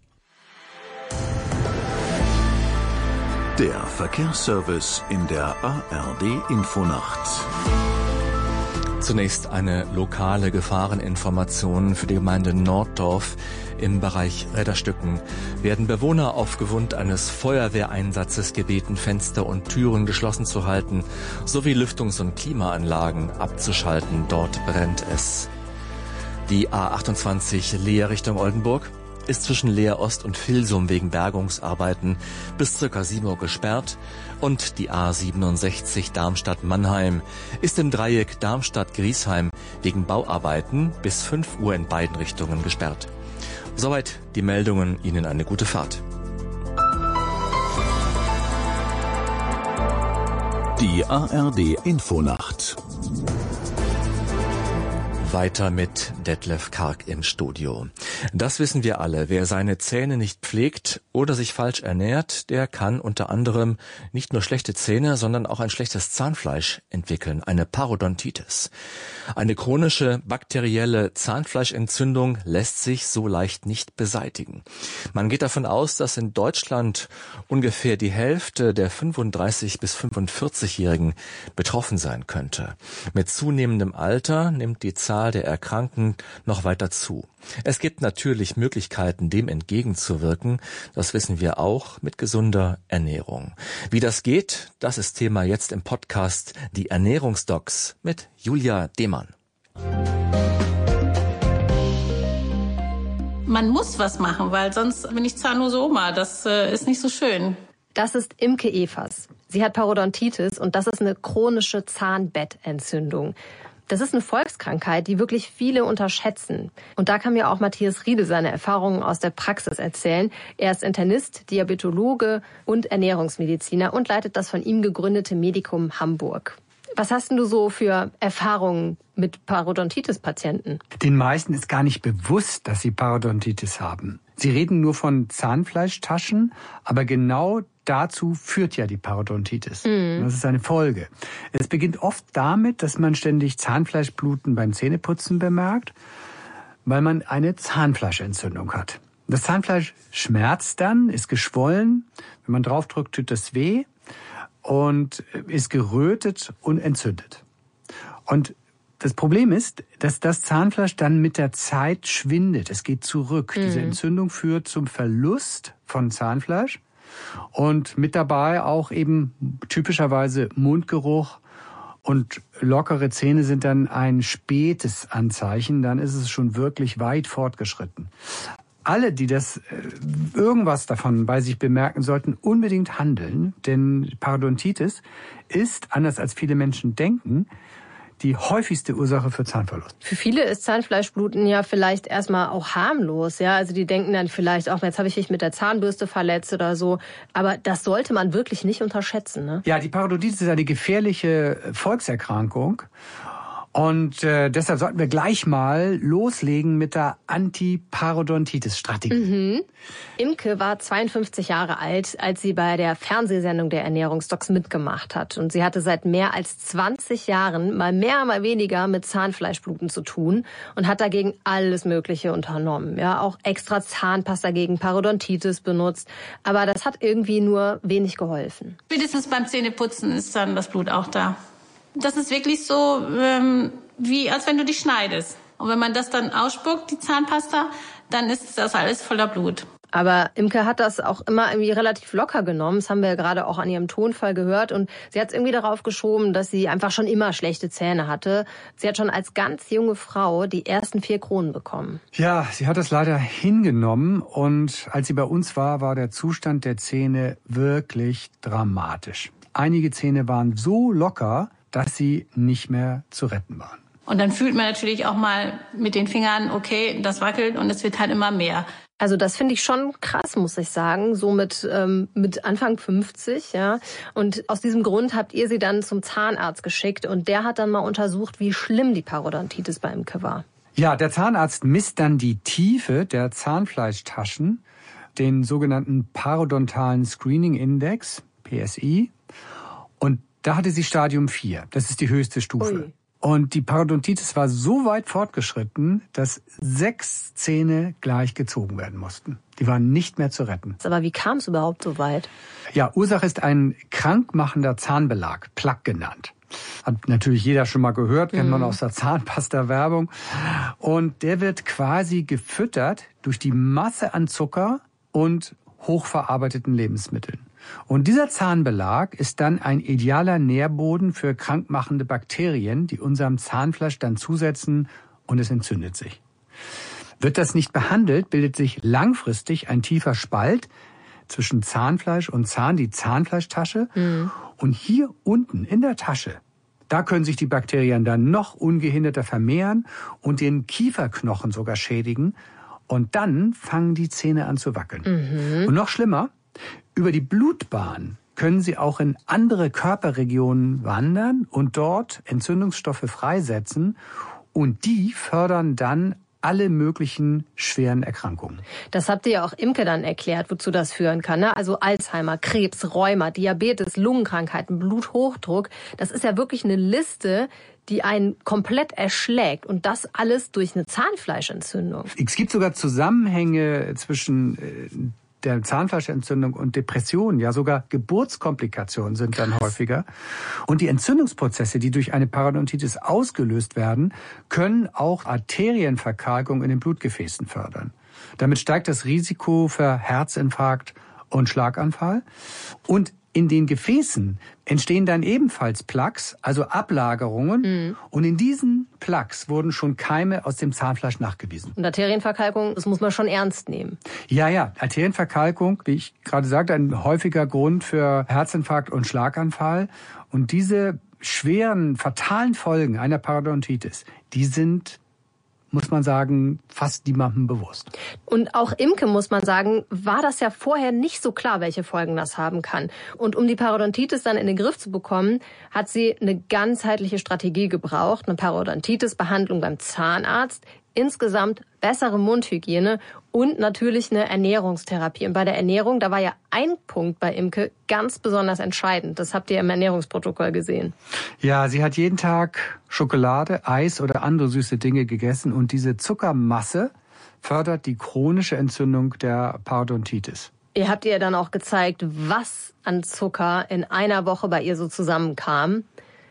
Der Verkehrsservice in der ARD Infonacht. Zunächst eine lokale Gefahreninformation für die Gemeinde Norddorf. Im Bereich Redderstücken werden Bewohner aufgrund eines Feuerwehreinsatzes gebeten, Fenster und Türen geschlossen zu halten, sowie Lüftungs- und Klimaanlagen abzuschalten. Dort brennt es. Die A28 Leer Richtung Oldenburg. ist zwischen Leer Ost und Vilsum wegen Bergungsarbeiten bis ca. 7 Uhr gesperrt und die A67 Darmstadt-Mannheim ist im Dreieck Darmstadt-Griesheim wegen Bauarbeiten bis 5 Uhr in beiden Richtungen gesperrt. Soweit die Meldungen. Ihnen eine gute Fahrt. Die ARD Infonacht. Weiter mit Detlef Karg im Studio. Das wissen wir alle. Wer seine Zähne nicht pflegt oder sich falsch ernährt, der kann unter anderem nicht nur schlechte Zähne, sondern auch ein schlechtes Zahnfleisch entwickeln, eine Parodontitis. Eine chronische bakterielle Zahnfleischentzündung lässt sich so leicht nicht beseitigen. Man geht davon aus, dass in Deutschland ungefähr die Hälfte der 35- bis 45-Jährigen betroffen sein könnte. Mit zunehmendem Alter nimmt die Zahl der Erkrankten noch weiter zu. Es gibt natürlich Möglichkeiten, dem entgegenzuwirken. Das wissen wir auch mit gesunder Ernährung. Wie das geht, das ist Thema jetzt im Podcast Die Ernährungsdocs mit Julia Demann. Man muss was machen, weil sonst bin ich zahnlose Oma. Das ist nicht so schön. Das ist Imke Evers. Sie hat Parodontitis und das ist eine chronische Zahnbettentzündung. Das ist eine Volkskrankheit, die wirklich viele unterschätzen. Und da kann mir auch Matthias Riedel seine Erfahrungen aus der Praxis erzählen. Er ist Internist, Diabetologe und Ernährungsmediziner und leitet das von ihm gegründete Medikum Hamburg. Was hast denn du so für Erfahrungen mit Parodontitis-Patienten? Den meisten ist gar nicht bewusst, dass sie Parodontitis haben. Sie reden nur von Zahnfleischtaschen, aber genau dazu führt ja die Parodontitis. Das ist eine Folge. Es beginnt oft damit, dass man ständig Zahnfleischbluten beim Zähneputzen bemerkt, weil man eine Zahnfleischentzündung hat. Das Zahnfleisch schmerzt dann, ist geschwollen. Wenn man draufdrückt, tut das weh und ist gerötet und entzündet. Und das Problem ist, dass das Zahnfleisch dann mit der Zeit schwindet. Es geht zurück. Diese Entzündung führt zum Verlust von Zahnfleisch und mit dabei auch eben typischerweise Mundgeruch und lockere Zähne sind dann ein spätes Anzeichen. Dann ist es schon wirklich weit fortgeschritten. Alle, die das irgendwas davon bei sich bemerken, sollten unbedingt handeln, denn Parodontitis ist, anders als viele Menschen denken, die häufigste Ursache für Zahnverlust. Für viele ist Zahnfleischbluten ja vielleicht erstmal auch harmlos, ja. Also die denken dann vielleicht auch, jetzt habe ich mich mit der Zahnbürste verletzt oder so. Aber das sollte man wirklich nicht unterschätzen, ne? Ja, die Parodontitis ist eine gefährliche Volkserkrankung. Und deshalb sollten wir gleich mal loslegen mit der Anti-Parodontitis-Strategie. Imke war 52 Jahre alt, als sie bei der Fernsehsendung der Ernährungsdocs mitgemacht hat. Und sie hatte seit mehr als 20 Jahren mal mehr, mal weniger mit Zahnfleischbluten zu tun und hat dagegen alles Mögliche unternommen. Ja, auch extra Zahnpasta gegen Parodontitis benutzt. Aber das hat irgendwie nur wenig geholfen. Spätestens beim Zähneputzen ist dann das Blut auch da. Das ist wirklich so, wie als wenn du dich schneidest. Und wenn man das dann ausspuckt, die Zahnpasta, dann ist das alles voller Blut. Aber Imke hat das auch immer irgendwie relativ locker genommen. Das haben wir ja gerade auch an ihrem Tonfall gehört. Und sie hat es irgendwie darauf geschoben, dass sie einfach schon immer schlechte Zähne hatte. Sie hat schon als ganz junge Frau die ersten 4 Kronen bekommen. Ja, sie hat es leider hingenommen. Und als sie bei uns war der Zustand der Zähne wirklich dramatisch. Einige Zähne waren so locker, dass sie nicht mehr zu retten waren. Und dann fühlt man natürlich auch mal mit den Fingern, okay, das wackelt und es wird halt immer mehr. Also das finde ich schon krass, muss ich sagen, so mit Anfang 50, ja. Und aus diesem Grund habt ihr sie dann zum Zahnarzt geschickt und der hat dann mal untersucht, wie schlimm die Parodontitis bei Imke war. Ja, der Zahnarzt misst dann die Tiefe der Zahnfleischtaschen, den sogenannten parodontalen Screening Index, PSI, und da hatte sie Stadium 4. Das ist die höchste Stufe. Ui. Und die Parodontitis war so weit fortgeschritten, dass 6 Zähne gleich gezogen werden mussten. Die waren nicht mehr zu retten. Aber wie kam es überhaupt so weit? Ja, Ursache ist ein krankmachender Zahnbelag, Plaque genannt. Hat natürlich jeder schon mal gehört, kennt man aus der Zahnpasta-Werbung. Und der wird quasi gefüttert durch die Masse an Zucker und hochverarbeiteten Lebensmitteln. Und dieser Zahnbelag ist dann ein idealer Nährboden für krankmachende Bakterien, die unserem Zahnfleisch dann zusetzen und es entzündet sich. Wird das nicht behandelt, bildet sich langfristig ein tiefer Spalt zwischen Zahnfleisch und Zahn, die Zahnfleischtasche. Und hier unten in der Tasche, da können sich die Bakterien dann noch ungehinderter vermehren und den Kieferknochen sogar schädigen. Und dann fangen die Zähne an zu wackeln. Und noch schlimmer, über die Blutbahn können sie auch in andere Körperregionen wandern und dort Entzündungsstoffe freisetzen. Und die fördern dann alle möglichen schweren Erkrankungen. Das habt ihr ja auch Imke dann erklärt, wozu das führen kann. Ne? Also Alzheimer, Krebs, Rheuma, Diabetes, Lungenkrankheiten, Bluthochdruck. Das ist ja wirklich eine Liste, die einen komplett erschlägt. Und das alles durch eine Zahnfleischentzündung. Es gibt sogar Zusammenhänge zwischen der Zahnfleischentzündung und Depressionen, ja sogar Geburtskomplikationen sind dann häufiger. Und die Entzündungsprozesse, die durch eine Parodontitis ausgelöst werden, können auch Arterienverkalkung in den Blutgefäßen fördern. Damit steigt das Risiko für Herzinfarkt und Schlaganfall. Und in den Gefäßen entstehen dann ebenfalls Plaques, also Ablagerungen. Und in diesen Plaques wurden schon Keime aus dem Zahnfleisch nachgewiesen. Und Arterienverkalkung, das muss man schon ernst nehmen. Ja, Arterienverkalkung, wie ich gerade sagte, ein häufiger Grund für Herzinfarkt und Schlaganfall. Und diese schweren, fatalen Folgen einer Parodontitis, die sind, muss man sagen, fast niemandem bewusst. Und auch Imke, muss man sagen, war das ja vorher nicht so klar, welche Folgen das haben kann. Und um die Parodontitis dann in den Griff zu bekommen, hat sie eine ganzheitliche Strategie gebraucht. Eine Parodontitis-Behandlung beim Zahnarzt, insgesamt bessere Mundhygiene und natürlich eine Ernährungstherapie. Und bei der Ernährung, da war ja ein Punkt bei Imke ganz besonders entscheidend. Das habt ihr im Ernährungsprotokoll gesehen. Ja, sie hat jeden Tag Schokolade, Eis oder andere süße Dinge gegessen. Und diese Zuckermasse fördert die chronische Entzündung der Parodontitis. Ihr habt ihr dann auch gezeigt, was an Zucker in einer Woche bei ihr so zusammenkam.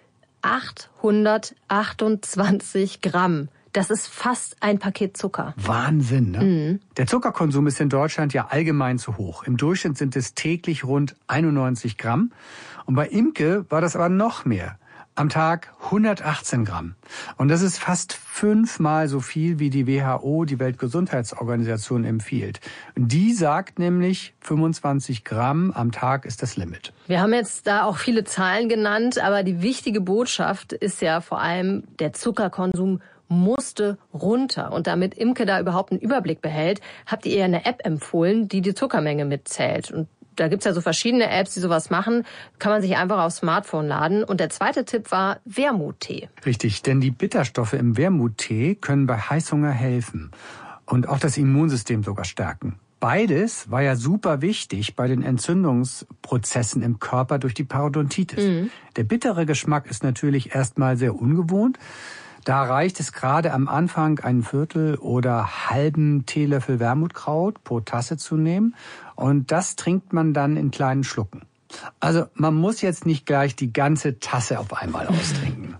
828 Gramm. Das ist fast ein Paket Zucker. Wahnsinn, ne? Der Zuckerkonsum ist in Deutschland ja allgemein zu hoch. Im Durchschnitt sind es täglich rund 91 Gramm. Und bei Imke war das aber noch mehr. Am Tag 118 Gramm. Und das ist fast 5-mal so viel, wie die WHO, die Weltgesundheitsorganisation, empfiehlt. Die sagt nämlich, 25 Gramm am Tag ist das Limit. Wir haben jetzt da auch viele Zahlen genannt, aber die wichtige Botschaft ist ja vor allem, der Zuckerkonsum musste runter. Und damit Imke da überhaupt einen Überblick behält, habt ihr eine App empfohlen, die die Zuckermenge mitzählt. Und da gibt's ja so verschiedene Apps, die sowas machen. Kann man sich einfach aufs Smartphone laden. Und der zweite Tipp war Wermuttee. Richtig, denn die Bitterstoffe im Wermuttee können bei Heißhunger helfen und auch das Immunsystem sogar stärken. Beides war ja super wichtig bei den Entzündungsprozessen im Körper durch die Parodontitis. Der bittere Geschmack ist natürlich erstmal sehr ungewohnt. Da reicht es gerade am Anfang, einen Viertel oder halben Teelöffel Wermutkraut pro Tasse zu nehmen. Und das trinkt man dann in kleinen Schlucken. Also man muss jetzt nicht gleich die ganze Tasse auf einmal austrinken.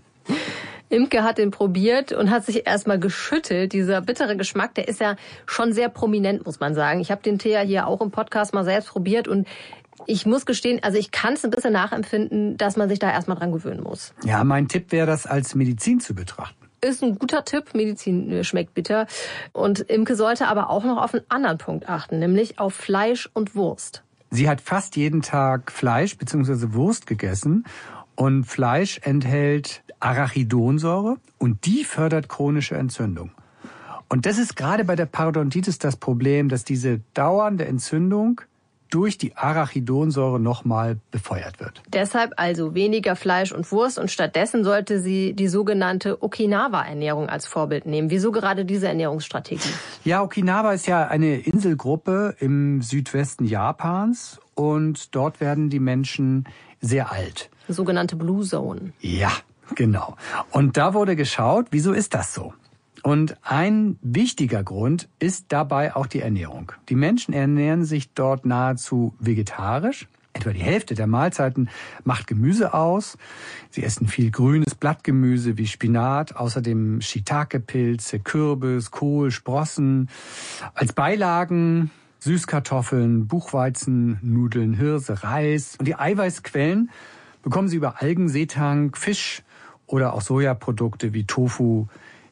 Imke hat den probiert und hat sich erstmal geschüttelt. Dieser bittere Geschmack, der ist ja schon sehr prominent, muss man sagen. Ich habe den Tee ja hier auch im Podcast mal selbst probiert und ich muss gestehen, also ich kann es ein bisschen nachempfinden, dass man sich da erstmal dran gewöhnen muss. Ja, mein Tipp wäre, das als Medizin zu betrachten. Ist ein guter Tipp. Medizin schmeckt bitter. Und Imke sollte aber auch noch auf einen anderen Punkt achten, nämlich auf Fleisch und Wurst. Sie hat fast jeden Tag Fleisch bzw. Wurst gegessen. Und Fleisch enthält Arachidonsäure und die fördert chronische Entzündung. Und das ist gerade bei der Parodontitis das Problem, dass diese dauernde Entzündung durch die Arachidonsäure nochmal befeuert wird. Deshalb also weniger Fleisch und Wurst und stattdessen sollte sie die sogenannte Okinawa-Ernährung als Vorbild nehmen. Wieso gerade diese Ernährungsstrategie? Ja, Okinawa ist ja eine Inselgruppe im Südwesten Japans und dort werden die Menschen sehr alt. Sogenannte Blue Zone. Ja, genau. Und da wurde geschaut, wieso ist das so? Und ein wichtiger Grund ist dabei auch die Ernährung. Die Menschen ernähren sich dort nahezu vegetarisch. Etwa die Hälfte der Mahlzeiten macht Gemüse aus. Sie essen viel grünes Blattgemüse wie Spinat, außerdem Shiitake-Pilze, Kürbis, Kohl, Sprossen. Als Beilagen Süßkartoffeln, Buchweizen, Nudeln, Hirse, Reis. Und die Eiweißquellen bekommen sie über Algen, Seetang, Fisch oder auch Sojaprodukte wie Tofu,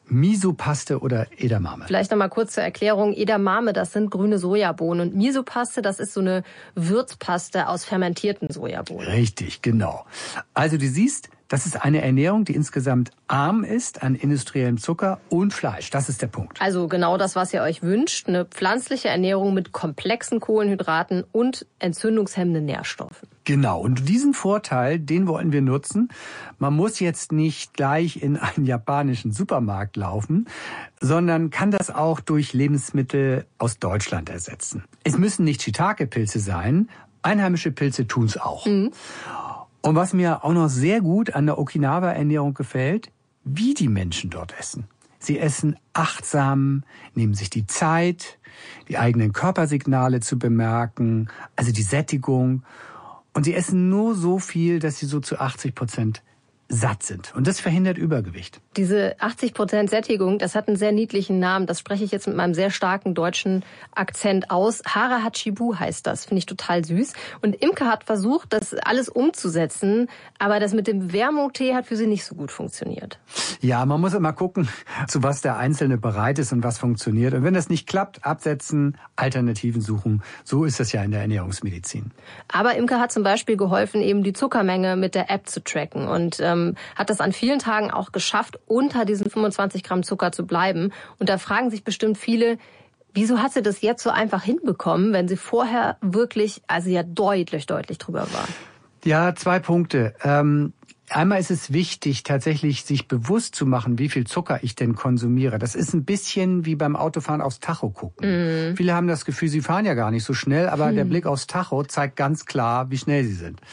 Misopaste oder Edamame? Vielleicht noch mal kurz zur Erklärung. Edamame, das sind grüne Sojabohnen. Und Misopaste, das ist so eine Würzpaste aus fermentierten Sojabohnen. Richtig, genau. Also du siehst, das ist eine Ernährung, die insgesamt arm ist an industriellem Zucker und Fleisch. Das ist der Punkt. Also genau das, was ihr euch wünscht. Eine pflanzliche Ernährung mit komplexen Kohlenhydraten und entzündungshemmenden Nährstoffen. Genau. Und diesen Vorteil, den wollen wir nutzen. Man muss jetzt nicht gleich in einen japanischen Supermarkt laufen, sondern kann das auch durch Lebensmittel aus Deutschland ersetzen. Es müssen nicht Shiitake-Pilze sein. Einheimische Pilze tun's auch. Und was mir auch noch sehr gut an der Okinawa-Ernährung gefällt, wie die Menschen dort essen. Sie essen achtsam, nehmen sich die Zeit, die eigenen Körpersignale zu bemerken, also die Sättigung. Und sie essen nur so viel, dass sie so zu 80% satt sind. Und das verhindert Übergewicht. Diese 80% Sättigung, das hat einen sehr niedlichen Namen. Das spreche ich jetzt mit meinem sehr starken deutschen Akzent aus. Hara Hachibu heißt das. Finde ich total süß. Und Imke hat versucht, das alles umzusetzen. Aber das mit dem Wermutee hat für sie nicht so gut funktioniert. Ja, man muss immer gucken, zu was der Einzelne bereit ist und was funktioniert. Und wenn das nicht klappt, absetzen, Alternativen suchen. So ist das ja in der Ernährungsmedizin. Aber Imke hat zum Beispiel geholfen, eben die Zuckermenge mit der App zu tracken. Und hat das an vielen Tagen auch geschafft, unter diesen 25 Gramm Zucker zu bleiben. Und da fragen sich bestimmt viele, wieso hat sie das jetzt so einfach hinbekommen, wenn sie vorher wirklich, also ja deutlich drüber war? Ja, 2 Punkte. Einmal ist es wichtig, tatsächlich sich bewusst zu machen, wie viel Zucker ich denn konsumiere. Das ist ein bisschen wie beim Autofahren aufs Tacho gucken. Viele haben das Gefühl, sie fahren ja gar nicht so schnell, aber der Blick aufs Tacho zeigt ganz klar, wie schnell sie sind.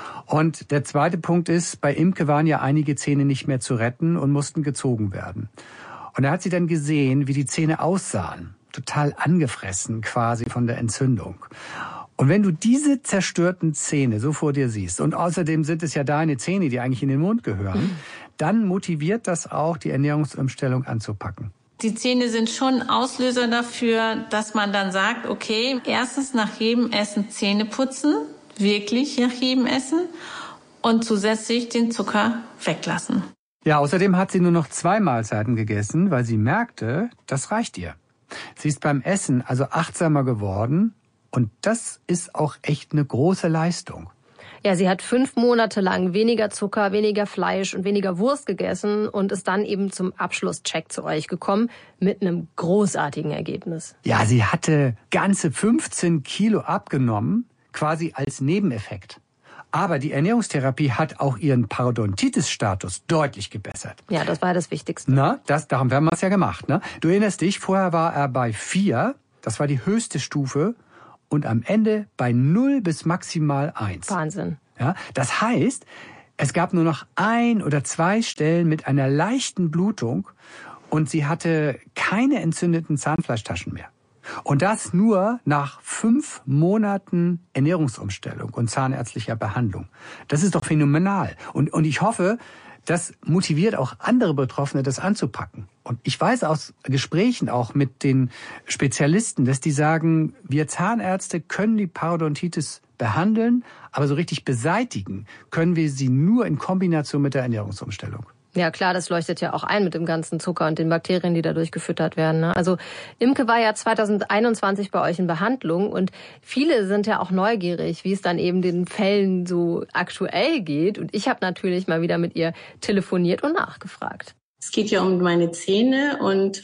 Und der zweite Punkt ist, bei Imke waren ja einige Zähne nicht mehr zu retten und mussten gezogen werden. Und da hat sie dann gesehen, wie die Zähne aussahen. Total angefressen quasi von der Entzündung. Und wenn du diese zerstörten Zähne so vor dir siehst, und außerdem sind es ja deine Zähne, die eigentlich in den Mund gehören, dann motiviert das auch, die Ernährungsumstellung anzupacken. Die Zähne sind schon Auslöser dafür, dass man dann sagt, okay, erstens nach jedem Essen Zähne putzen. Wirklich nach jedem Essen und zusätzlich den Zucker weglassen. Ja, außerdem hat sie nur noch 2 Mahlzeiten gegessen, weil sie merkte, das reicht ihr. Sie ist beim Essen also achtsamer geworden und das ist auch echt eine große Leistung. Ja, sie hat 5 Monate lang weniger Zucker, weniger Fleisch und weniger Wurst gegessen und ist dann eben zum Abschlusscheck zu euch gekommen mit einem großartigen Ergebnis. Ja, sie hatte ganze 15 Kilo abgenommen, quasi als Nebeneffekt. Aber die Ernährungstherapie hat auch ihren Parodontitis-Status deutlich gebessert. Ja, das war das Wichtigste. Darum haben wir es ja gemacht. Ne? Du erinnerst dich, vorher war er bei 4, das war die höchste Stufe, und am Ende bei 0 bis maximal 1. Wahnsinn. Ja, das heißt, es gab nur noch 1 oder 2 Stellen mit einer leichten Blutung und sie hatte keine entzündeten Zahnfleischtaschen mehr. Und das nur nach 5 Monaten Ernährungsumstellung und zahnärztlicher Behandlung. Das ist doch phänomenal. Und ich hoffe, das motiviert auch andere Betroffene, das anzupacken. Und ich weiß aus Gesprächen auch mit den Spezialisten, dass die sagen, wir Zahnärzte können die Parodontitis behandeln, aber so richtig beseitigen können wir sie nur in Kombination mit der Ernährungsumstellung. Ja klar, das leuchtet ja auch ein mit dem ganzen Zucker und den Bakterien, die dadurch gefüttert werden. Ne? Also Imke war ja 2021 bei euch in Behandlung und viele sind ja auch neugierig, wie es dann eben den Fällen so aktuell geht. Und ich habe natürlich mal wieder mit ihr telefoniert und nachgefragt. Es geht ja um meine Zähne und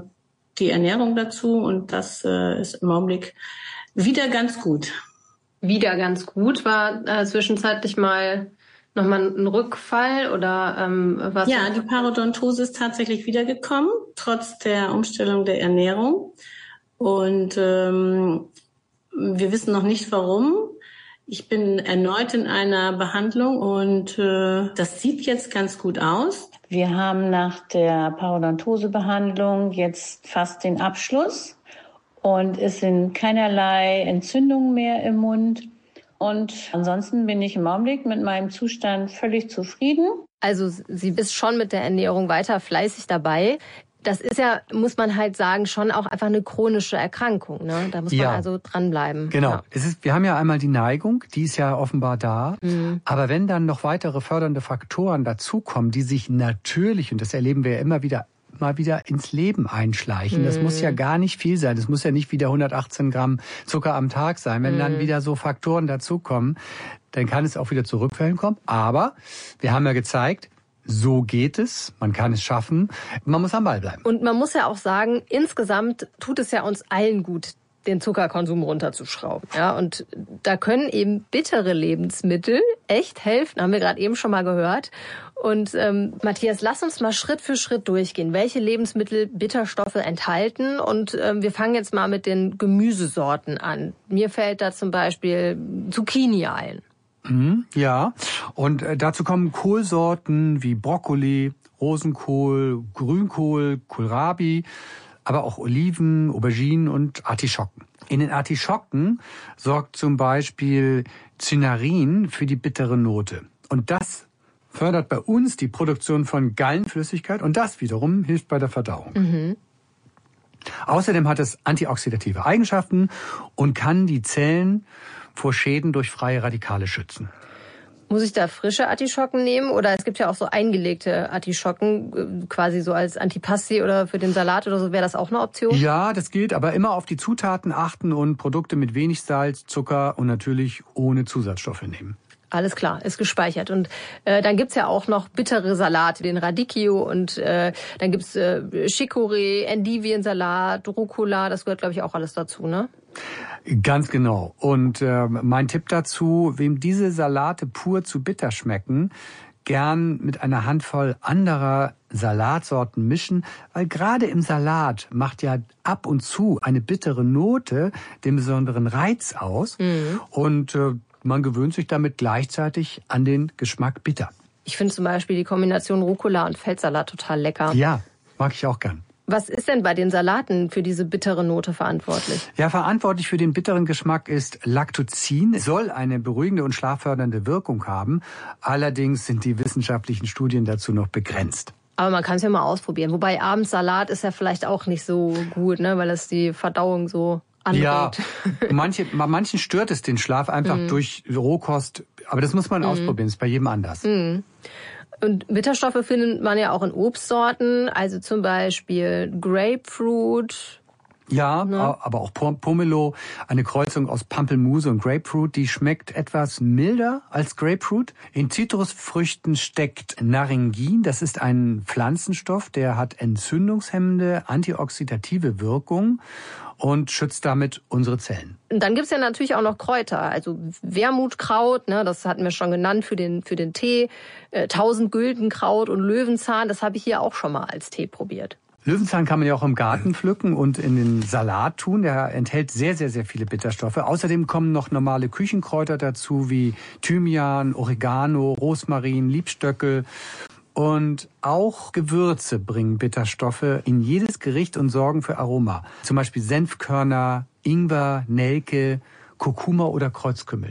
die Ernährung dazu und das ist im Augenblick wieder ganz gut. Wieder ganz gut, war zwischenzeitlich nochmal ein Rückfall oder was? Ja, die Parodontose ist tatsächlich wiedergekommen, trotz der Umstellung der Ernährung. Und wir wissen noch nicht, warum. Ich bin erneut in einer Behandlung und das sieht jetzt ganz gut aus. Wir haben nach der Parodontosebehandlung jetzt fast den Abschluss und es sind keinerlei Entzündungen mehr im Mund. Und ansonsten bin ich im Augenblick mit meinem Zustand völlig zufrieden. Also sie ist schon mit der Ernährung weiter fleißig dabei. Das ist ja, muss man halt sagen, schon auch einfach eine chronische Erkrankung. Ne? Da muss man also dranbleiben. Genau. Ja. Wir haben ja einmal die Neigung, die ist ja offenbar da. Aber wenn dann noch weitere fördernde Faktoren dazukommen, die sich natürlich, und das erleben wir ja immer wieder, mal wieder ins Leben einschleichen. Das muss ja gar nicht viel sein. Das muss ja nicht wieder 118 Gramm Zucker am Tag sein. Wenn dann wieder so Faktoren dazukommen, dann kann es auch wieder zu Rückfällen kommen. Aber wir haben ja gezeigt, so geht es, man kann es schaffen, man muss am Ball bleiben. Und man muss ja auch sagen, insgesamt tut es ja uns allen gut, den Zuckerkonsum runterzuschrauben. Ja, und da können eben bittere Lebensmittel echt helfen, haben wir gerade eben schon mal gehört. Und Matthias, lass uns mal Schritt für Schritt durchgehen, welche Lebensmittel Bitterstoffe enthalten. Und wir fangen jetzt mal mit den Gemüsesorten an. Mir fällt da zum Beispiel Zucchini ein. Ja, und dazu kommen Kohlsorten wie Brokkoli, Rosenkohl, Grünkohl, Kohlrabi, aber auch Oliven, Auberginen und Artischocken. In den Artischocken sorgt zum Beispiel Cynarin für die bittere Note. Und das fördert bei uns die Produktion von Gallenflüssigkeit und das wiederum hilft bei der Verdauung. Außerdem hat es antioxidative Eigenschaften und kann die Zellen vor Schäden durch freie Radikale schützen. Muss ich da frische Artischocken nehmen? Oder es gibt ja auch so eingelegte Artischocken, quasi so als Antipasti oder für den Salat oder so. Wäre das auch eine Option? Ja, das geht, aber immer auf die Zutaten achten und Produkte mit wenig Salz, Zucker und natürlich ohne Zusatzstoffe nehmen. Alles klar, ist gespeichert. Und dann gibt's ja auch noch bittere Salate, den Radicchio und dann gibt's Chicorée, Endiviensalat, Rucola, das gehört, glaube ich, auch alles dazu, ne? Ganz genau. Und mein Tipp dazu, wem diese Salate pur zu bitter schmecken, gern mit einer Handvoll anderer Salatsorten mischen, weil gerade im Salat macht ja ab und zu eine bittere Note den besonderen Reiz aus. Und man gewöhnt sich damit gleichzeitig an den Geschmack bitter. Ich finde zum Beispiel die Kombination Rucola und Feldsalat total lecker. Ja, mag ich auch gern. Was ist denn bei den Salaten für diese bittere Note verantwortlich? Ja, verantwortlich für den bitteren Geschmack ist Lactozin. Es soll eine beruhigende und schlaffördernde Wirkung haben. Allerdings sind die wissenschaftlichen Studien dazu noch begrenzt. Aber man kann es ja mal ausprobieren. Wobei abends Salat ist ja vielleicht auch nicht so gut, ne, weil es die Verdauung so anregt. Ja, manchen stört es den Schlaf einfach durch Rohkost. Aber das muss man ausprobieren, das ist bei jedem anders. Und Bitterstoffe findet man ja auch in Obstsorten, also zum Beispiel Grapefruit. Ja, aber auch Pomelo, eine Kreuzung aus Pampelmuse und Grapefruit, die schmeckt etwas milder als Grapefruit. In Zitrusfrüchten steckt Naringin, das ist ein Pflanzenstoff, der hat entzündungshemmende, antioxidative Wirkung und schützt damit unsere Zellen. Und dann gibt's ja natürlich auch noch Kräuter, also Wermutkraut, ne, das hatten wir schon genannt für den Tee, 1000-Güldenkraut und Löwenzahn, das habe ich hier auch schon mal als Tee probiert. Löwenzahn kann man ja auch im Garten pflücken und in den Salat tun. Der enthält sehr, sehr, sehr viele Bitterstoffe. Außerdem kommen noch normale Küchenkräuter dazu, wie Thymian, Oregano, Rosmarin, Liebstöckel. Und auch Gewürze bringen Bitterstoffe in jedes Gericht und sorgen für Aroma. Zum Beispiel Senfkörner, Ingwer, Nelke, Kurkuma oder Kreuzkümmel.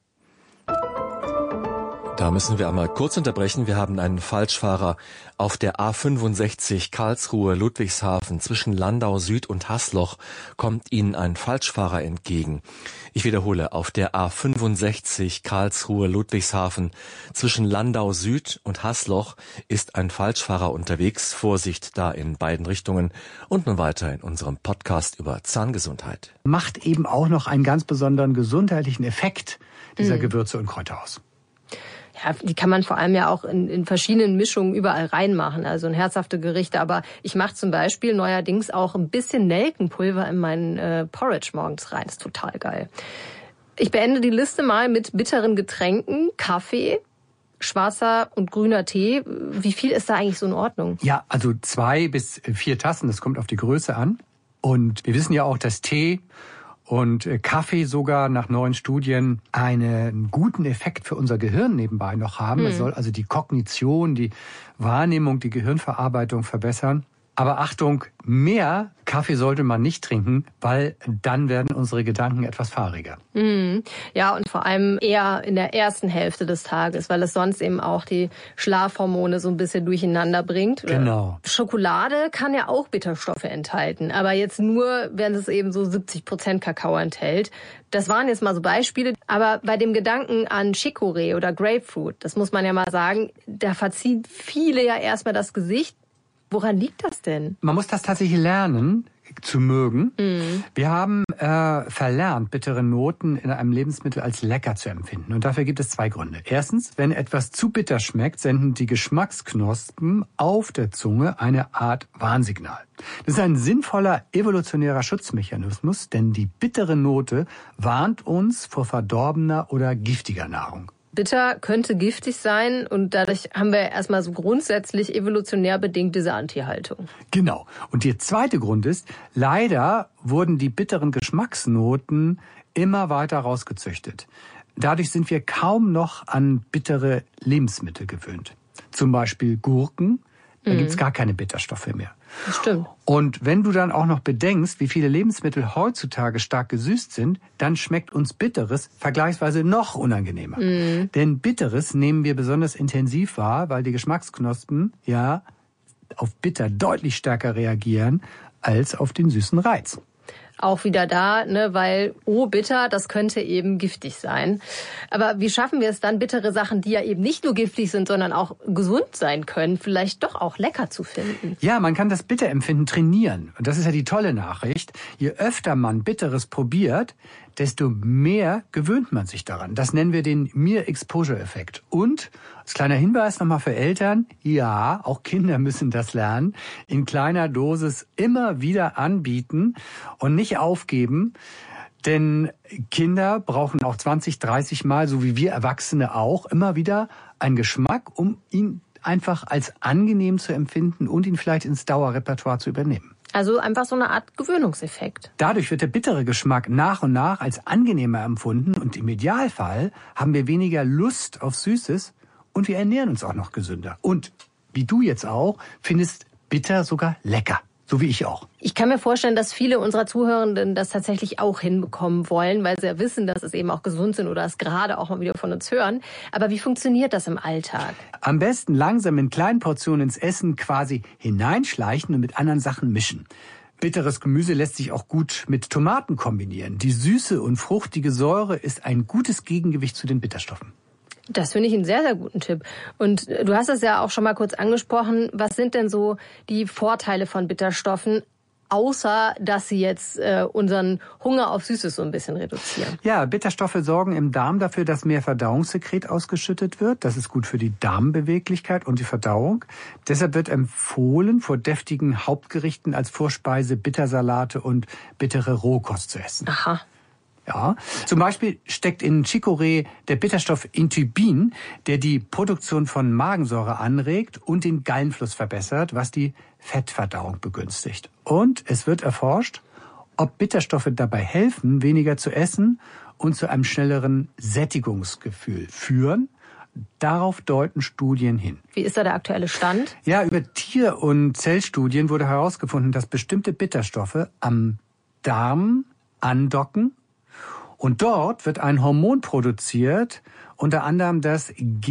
Da müssen wir einmal kurz unterbrechen. Wir haben einen Falschfahrer auf der A65 Karlsruhe-Ludwigshafen. Zwischen Landau Süd und Haßloch kommt Ihnen ein Falschfahrer entgegen. Ich wiederhole, auf der A65 Karlsruhe-Ludwigshafen zwischen Landau Süd und Haßloch ist ein Falschfahrer unterwegs. Vorsicht da in beiden Richtungen. Und nun weiter in unserem Podcast über Zahngesundheit. Macht eben auch noch einen ganz besonderen gesundheitlichen Effekt dieser Gewürze und Kräuter aus. Ja, die kann man vor allem ja auch in verschiedenen Mischungen überall reinmachen, also in herzhafte Gerichte. Aber ich mache zum Beispiel neuerdings auch ein bisschen Nelkenpulver in meinen Porridge morgens rein. Das ist total geil. Ich beende die Liste mal mit bitteren Getränken, Kaffee, schwarzer und grüner Tee. Wie viel ist da eigentlich so in Ordnung? Ja, also 2 bis 4 Tassen, das kommt auf die Größe an. Und wir wissen ja auch, dass Tee und Kaffee sogar nach neuen Studien einen guten Effekt für unser Gehirn nebenbei noch haben. Es soll also die Kognition, die Wahrnehmung, die Gehirnverarbeitung verbessern. Aber Achtung, mehr Kaffee sollte man nicht trinken, weil dann werden unsere Gedanken etwas fahriger. Ja, und vor allem eher in der ersten Hälfte des Tages, weil es sonst eben auch die Schlafhormone so ein bisschen durcheinander bringt. Genau. Schokolade kann ja auch Bitterstoffe enthalten, aber jetzt nur, wenn es eben so 70% Kakao enthält. Das waren jetzt mal so Beispiele. Aber bei dem Gedanken an Chicorée oder Grapefruit, das muss man ja mal sagen, da verziehen viele ja erstmal das Gesicht. Woran liegt das denn? Man muss das tatsächlich lernen zu mögen. Wir haben verlernt, bittere Noten in einem Lebensmittel als lecker zu empfinden. Und dafür gibt es 2 Gründe. Erstens, wenn etwas zu bitter schmeckt, senden die Geschmacksknospen auf der Zunge eine Art Warnsignal. Das ist ein sinnvoller evolutionärer Schutzmechanismus, denn die bittere Note warnt uns vor verdorbener oder giftiger Nahrung. Bitter könnte giftig sein und dadurch haben wir erstmal so grundsätzlich evolutionär bedingt diese Anti-Haltung. Genau. Und der zweite Grund ist, leider wurden die bitteren Geschmacksnoten immer weiter rausgezüchtet. Dadurch sind wir kaum noch an bittere Lebensmittel gewöhnt. Zum Beispiel Gurken, da gibt's gar keine Bitterstoffe mehr. Das stimmt. Und wenn du dann auch noch bedenkst, wie viele Lebensmittel heutzutage stark gesüßt sind, dann schmeckt uns Bitteres vergleichsweise noch unangenehmer. Denn Bitteres nehmen wir besonders intensiv wahr, weil die Geschmacksknospen ja auf bitter deutlich stärker reagieren als auf den süßen Reiz. Auch wieder da, ne, weil, bitter, das könnte eben giftig sein. Aber wie schaffen wir es dann, bittere Sachen, die ja eben nicht nur giftig sind, sondern auch gesund sein können, vielleicht doch auch lecker zu finden? Ja, man kann das Bitterempfinden trainieren. Und das ist ja die tolle Nachricht. Je öfter man Bitteres probiert, desto mehr gewöhnt man sich daran. Das nennen wir den Mere-Exposure-Effekt. Und als kleiner Hinweis nochmal für Eltern, ja, auch Kinder müssen das lernen, in kleiner Dosis immer wieder anbieten und nicht aufgeben. Denn Kinder brauchen auch 20, 30 Mal, so wie wir Erwachsene auch, immer wieder einen Geschmack, um ihn einfach als angenehm zu empfinden und ihn vielleicht ins Dauerrepertoire zu übernehmen. Also einfach so eine Art Gewöhnungseffekt. Dadurch wird der bittere Geschmack nach und nach als angenehmer empfunden und im Idealfall haben wir weniger Lust auf Süßes und wir ernähren uns auch noch gesünder. Und wie du jetzt auch, findest bitter sogar lecker. So wie ich auch. Ich kann mir vorstellen, dass viele unserer Zuhörenden das tatsächlich auch hinbekommen wollen, weil sie ja wissen, dass es eben auch gesund sind oder es gerade auch mal wieder von uns hören. Aber wie funktioniert das im Alltag? Am besten langsam in kleinen Portionen ins Essen quasi hineinschleichen und mit anderen Sachen mischen. Bitteres Gemüse lässt sich auch gut mit Tomaten kombinieren. Die süße und fruchtige Säure ist ein gutes Gegengewicht zu den Bitterstoffen. Das finde ich einen sehr, sehr guten Tipp. Und du hast es ja auch schon mal kurz angesprochen. Was sind denn so die Vorteile von Bitterstoffen, außer dass sie jetzt unseren Hunger auf Süßes so ein bisschen reduzieren? Ja, Bitterstoffe sorgen im Darm dafür, dass mehr Verdauungssekret ausgeschüttet wird. Das ist gut für die Darmbeweglichkeit und die Verdauung. Deshalb wird empfohlen, vor deftigen Hauptgerichten als Vorspeise Bittersalate und bittere Rohkost zu essen. Aha. Ja, zum Beispiel steckt in Chicorée der Bitterstoff Intibin, der die Produktion von Magensäure anregt und den Gallenfluss verbessert, was die Fettverdauung begünstigt. Und es wird erforscht, ob Bitterstoffe dabei helfen, weniger zu essen und zu einem schnelleren Sättigungsgefühl führen. Darauf deuten Studien hin. Wie ist da der aktuelle Stand? Ja, über Tier- und Zellstudien wurde herausgefunden, dass bestimmte Bitterstoffe am Darm andocken. Und dort wird ein Hormon produziert, unter anderem das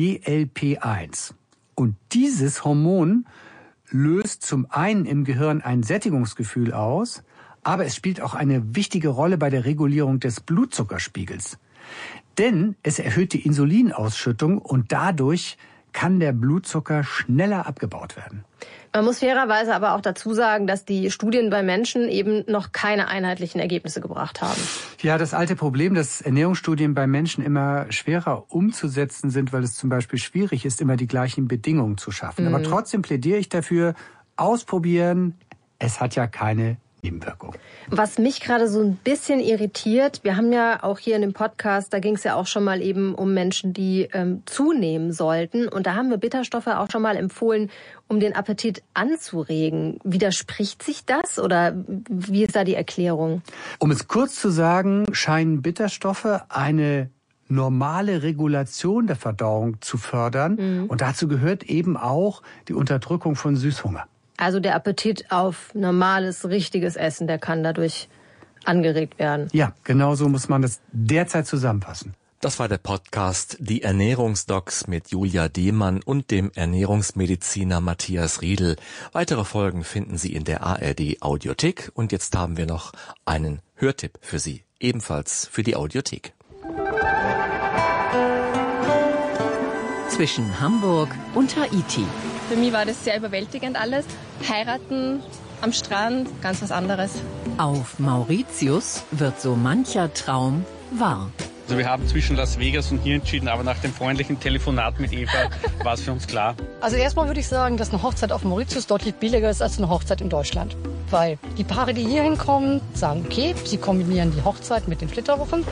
GLP-1. Und dieses Hormon löst zum einen im Gehirn ein Sättigungsgefühl aus, aber es spielt auch eine wichtige Rolle bei der Regulierung des Blutzuckerspiegels. Denn es erhöht die Insulinausschüttung und dadurch kann der Blutzucker schneller abgebaut werden. Man muss fairerweise aber auch dazu sagen, dass die Studien bei Menschen eben noch keine einheitlichen Ergebnisse gebracht haben. Ja, das alte Problem, dass Ernährungsstudien bei Menschen immer schwerer umzusetzen sind, weil es zum Beispiel schwierig ist, immer die gleichen Bedingungen zu schaffen. Aber trotzdem plädiere ich dafür, ausprobieren. Es hat ja keine Nebenwirkung. Was mich gerade so ein bisschen irritiert, wir haben ja auch hier in dem Podcast, da ging es ja auch schon mal eben um Menschen, die zunehmen sollten. Und da haben wir Bitterstoffe auch schon mal empfohlen, um den Appetit anzuregen. Widerspricht sich das oder wie ist da die Erklärung? Um es kurz zu sagen, scheinen Bitterstoffe eine normale Regulation der Verdauung zu fördern. Und dazu gehört eben auch die Unterdrückung von Süßhunger. Also der Appetit auf normales, richtiges Essen, der kann dadurch angeregt werden. Ja, genau so muss man das derzeit zusammenfassen. Das war der Podcast Die Ernährungsdocs mit Julia Demann und dem Ernährungsmediziner Matthias Riedel. Weitere Folgen finden Sie in der ARD Audiothek. Und jetzt haben wir noch einen Hörtipp für Sie, ebenfalls für die Audiothek. Zwischen Hamburg und Haiti. Für mich war das sehr überwältigend alles. Heiraten am Strand, ganz was anderes. Auf Mauritius wird so mancher Traum wahr. Also wir haben zwischen Las Vegas und hier entschieden, aber nach dem freundlichen Telefonat mit Eva war es für uns klar. Also erstmal würde ich sagen, dass eine Hochzeit auf Mauritius deutlich billiger ist als eine Hochzeit in Deutschland. Weil die Paare, die hier hinkommen, sagen, okay, sie kombinieren die Hochzeit mit den Flitterwochen.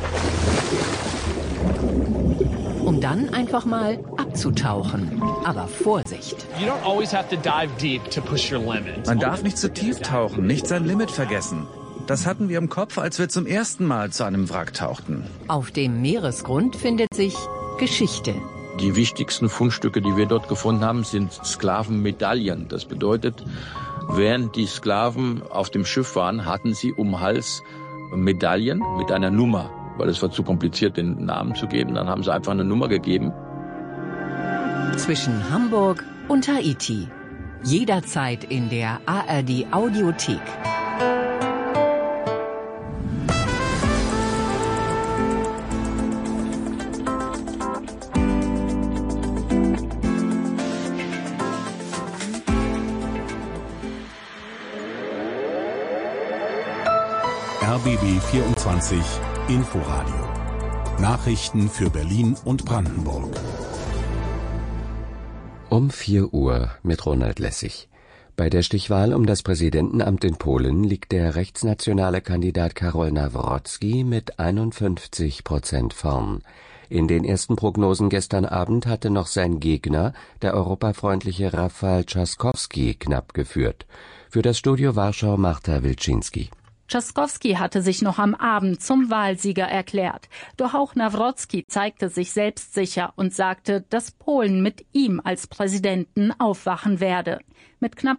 Um dann einfach mal abzutauchen. Aber Vorsicht. Man darf nicht zu tief tauchen, nicht sein Limit vergessen. Das hatten wir im Kopf, als wir zum ersten Mal zu einem Wrack tauchten. Auf dem Meeresgrund findet sich Geschichte. Die wichtigsten Fundstücke, die wir dort gefunden haben, sind Sklavenmedaillen. Das bedeutet, während die Sklaven auf dem Schiff waren, hatten sie um den Hals Medaillen mit einer Nummer. Weil es war zu kompliziert, den Namen zu geben. Dann haben sie einfach eine Nummer gegeben. Zwischen Hamburg und Haiti. Jederzeit in der ARD Audiothek. RBB 24 Inforadio. Nachrichten für Berlin und Brandenburg. Um 4 Uhr mit Ronald Lessig. Bei der Stichwahl um das Präsidentenamt in Polen liegt der rechtsnationale Kandidat Karol Nawrocki mit 51% vorn. In den ersten Prognosen gestern Abend hatte noch sein Gegner, der europafreundliche Rafał Trzaskowski, knapp geführt. Für das Studio Warschau Marta Wilczynski. Trzaskowski hatte sich noch am Abend zum Wahlsieger erklärt. Doch auch Nawrocki zeigte sich selbstsicher und sagte, dass Polen mit ihm als Präsidenten aufwachen werde. Mit knapp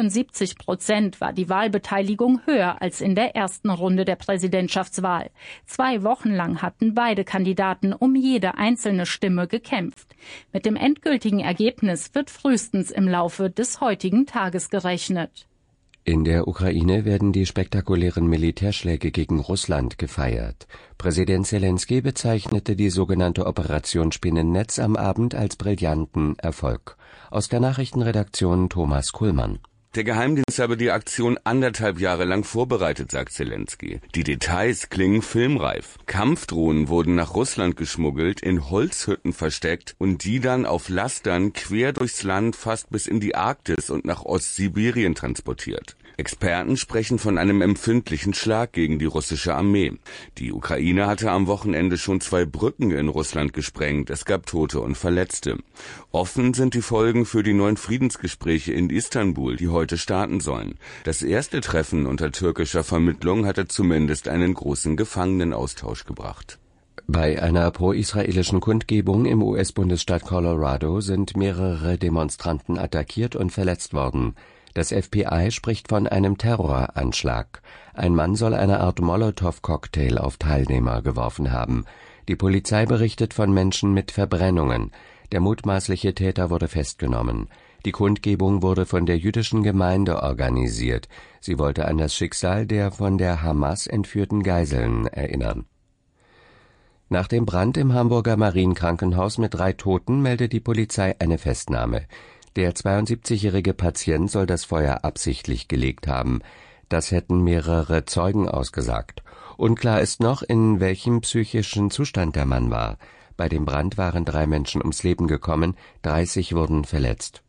72% war die Wahlbeteiligung höher als in der ersten Runde der Präsidentschaftswahl. 2 Wochen lang hatten beide Kandidaten um jede einzelne Stimme gekämpft. Mit dem endgültigen Ergebnis wird frühestens im Laufe des heutigen Tages gerechnet. In der Ukraine werden die spektakulären Militärschläge gegen Russland gefeiert. Präsident Selenskyj bezeichnete die sogenannte Operation Spinnennetz am Abend als brillanten Erfolg. Aus der Nachrichtenredaktion Thomas Kuhlmann. Der Geheimdienst habe die Aktion 1,5 Jahre lang vorbereitet, sagt Selenskyj. Die Details klingen filmreif. Kampfdrohnen wurden nach Russland geschmuggelt, in Holzhütten versteckt und die dann auf Lastern quer durchs Land fast bis in die Arktis und nach Ostsibirien transportiert. Experten sprechen von einem empfindlichen Schlag gegen die russische Armee. Die Ukraine hatte am Wochenende schon 2 Brücken in Russland gesprengt. Es gab Tote und Verletzte. Offen sind die Folgen für die neuen Friedensgespräche in Istanbul, die heute starten sollen. Das erste Treffen unter türkischer Vermittlung hatte zumindest einen großen Gefangenenaustausch gebracht. Bei einer pro-israelischen Kundgebung im US-Bundesstaat Colorado sind mehrere Demonstranten attackiert und verletzt worden. Das FBI spricht von einem Terroranschlag. Ein Mann soll eine Art Molotow-Cocktail auf Teilnehmer geworfen haben. Die Polizei berichtet von Menschen mit Verbrennungen. Der mutmaßliche Täter wurde festgenommen. Die Kundgebung wurde von der jüdischen Gemeinde organisiert. Sie wollte an das Schicksal der von der Hamas entführten Geiseln erinnern. Nach dem Brand im Hamburger Marienkrankenhaus mit 3 Toten meldet die Polizei eine Festnahme. Der 72-jährige Patient soll das Feuer absichtlich gelegt haben. Das hätten mehrere Zeugen ausgesagt. Unklar ist noch, in welchem psychischen Zustand der Mann war. Bei dem Brand waren 3 Menschen ums Leben gekommen, 30 wurden verletzt.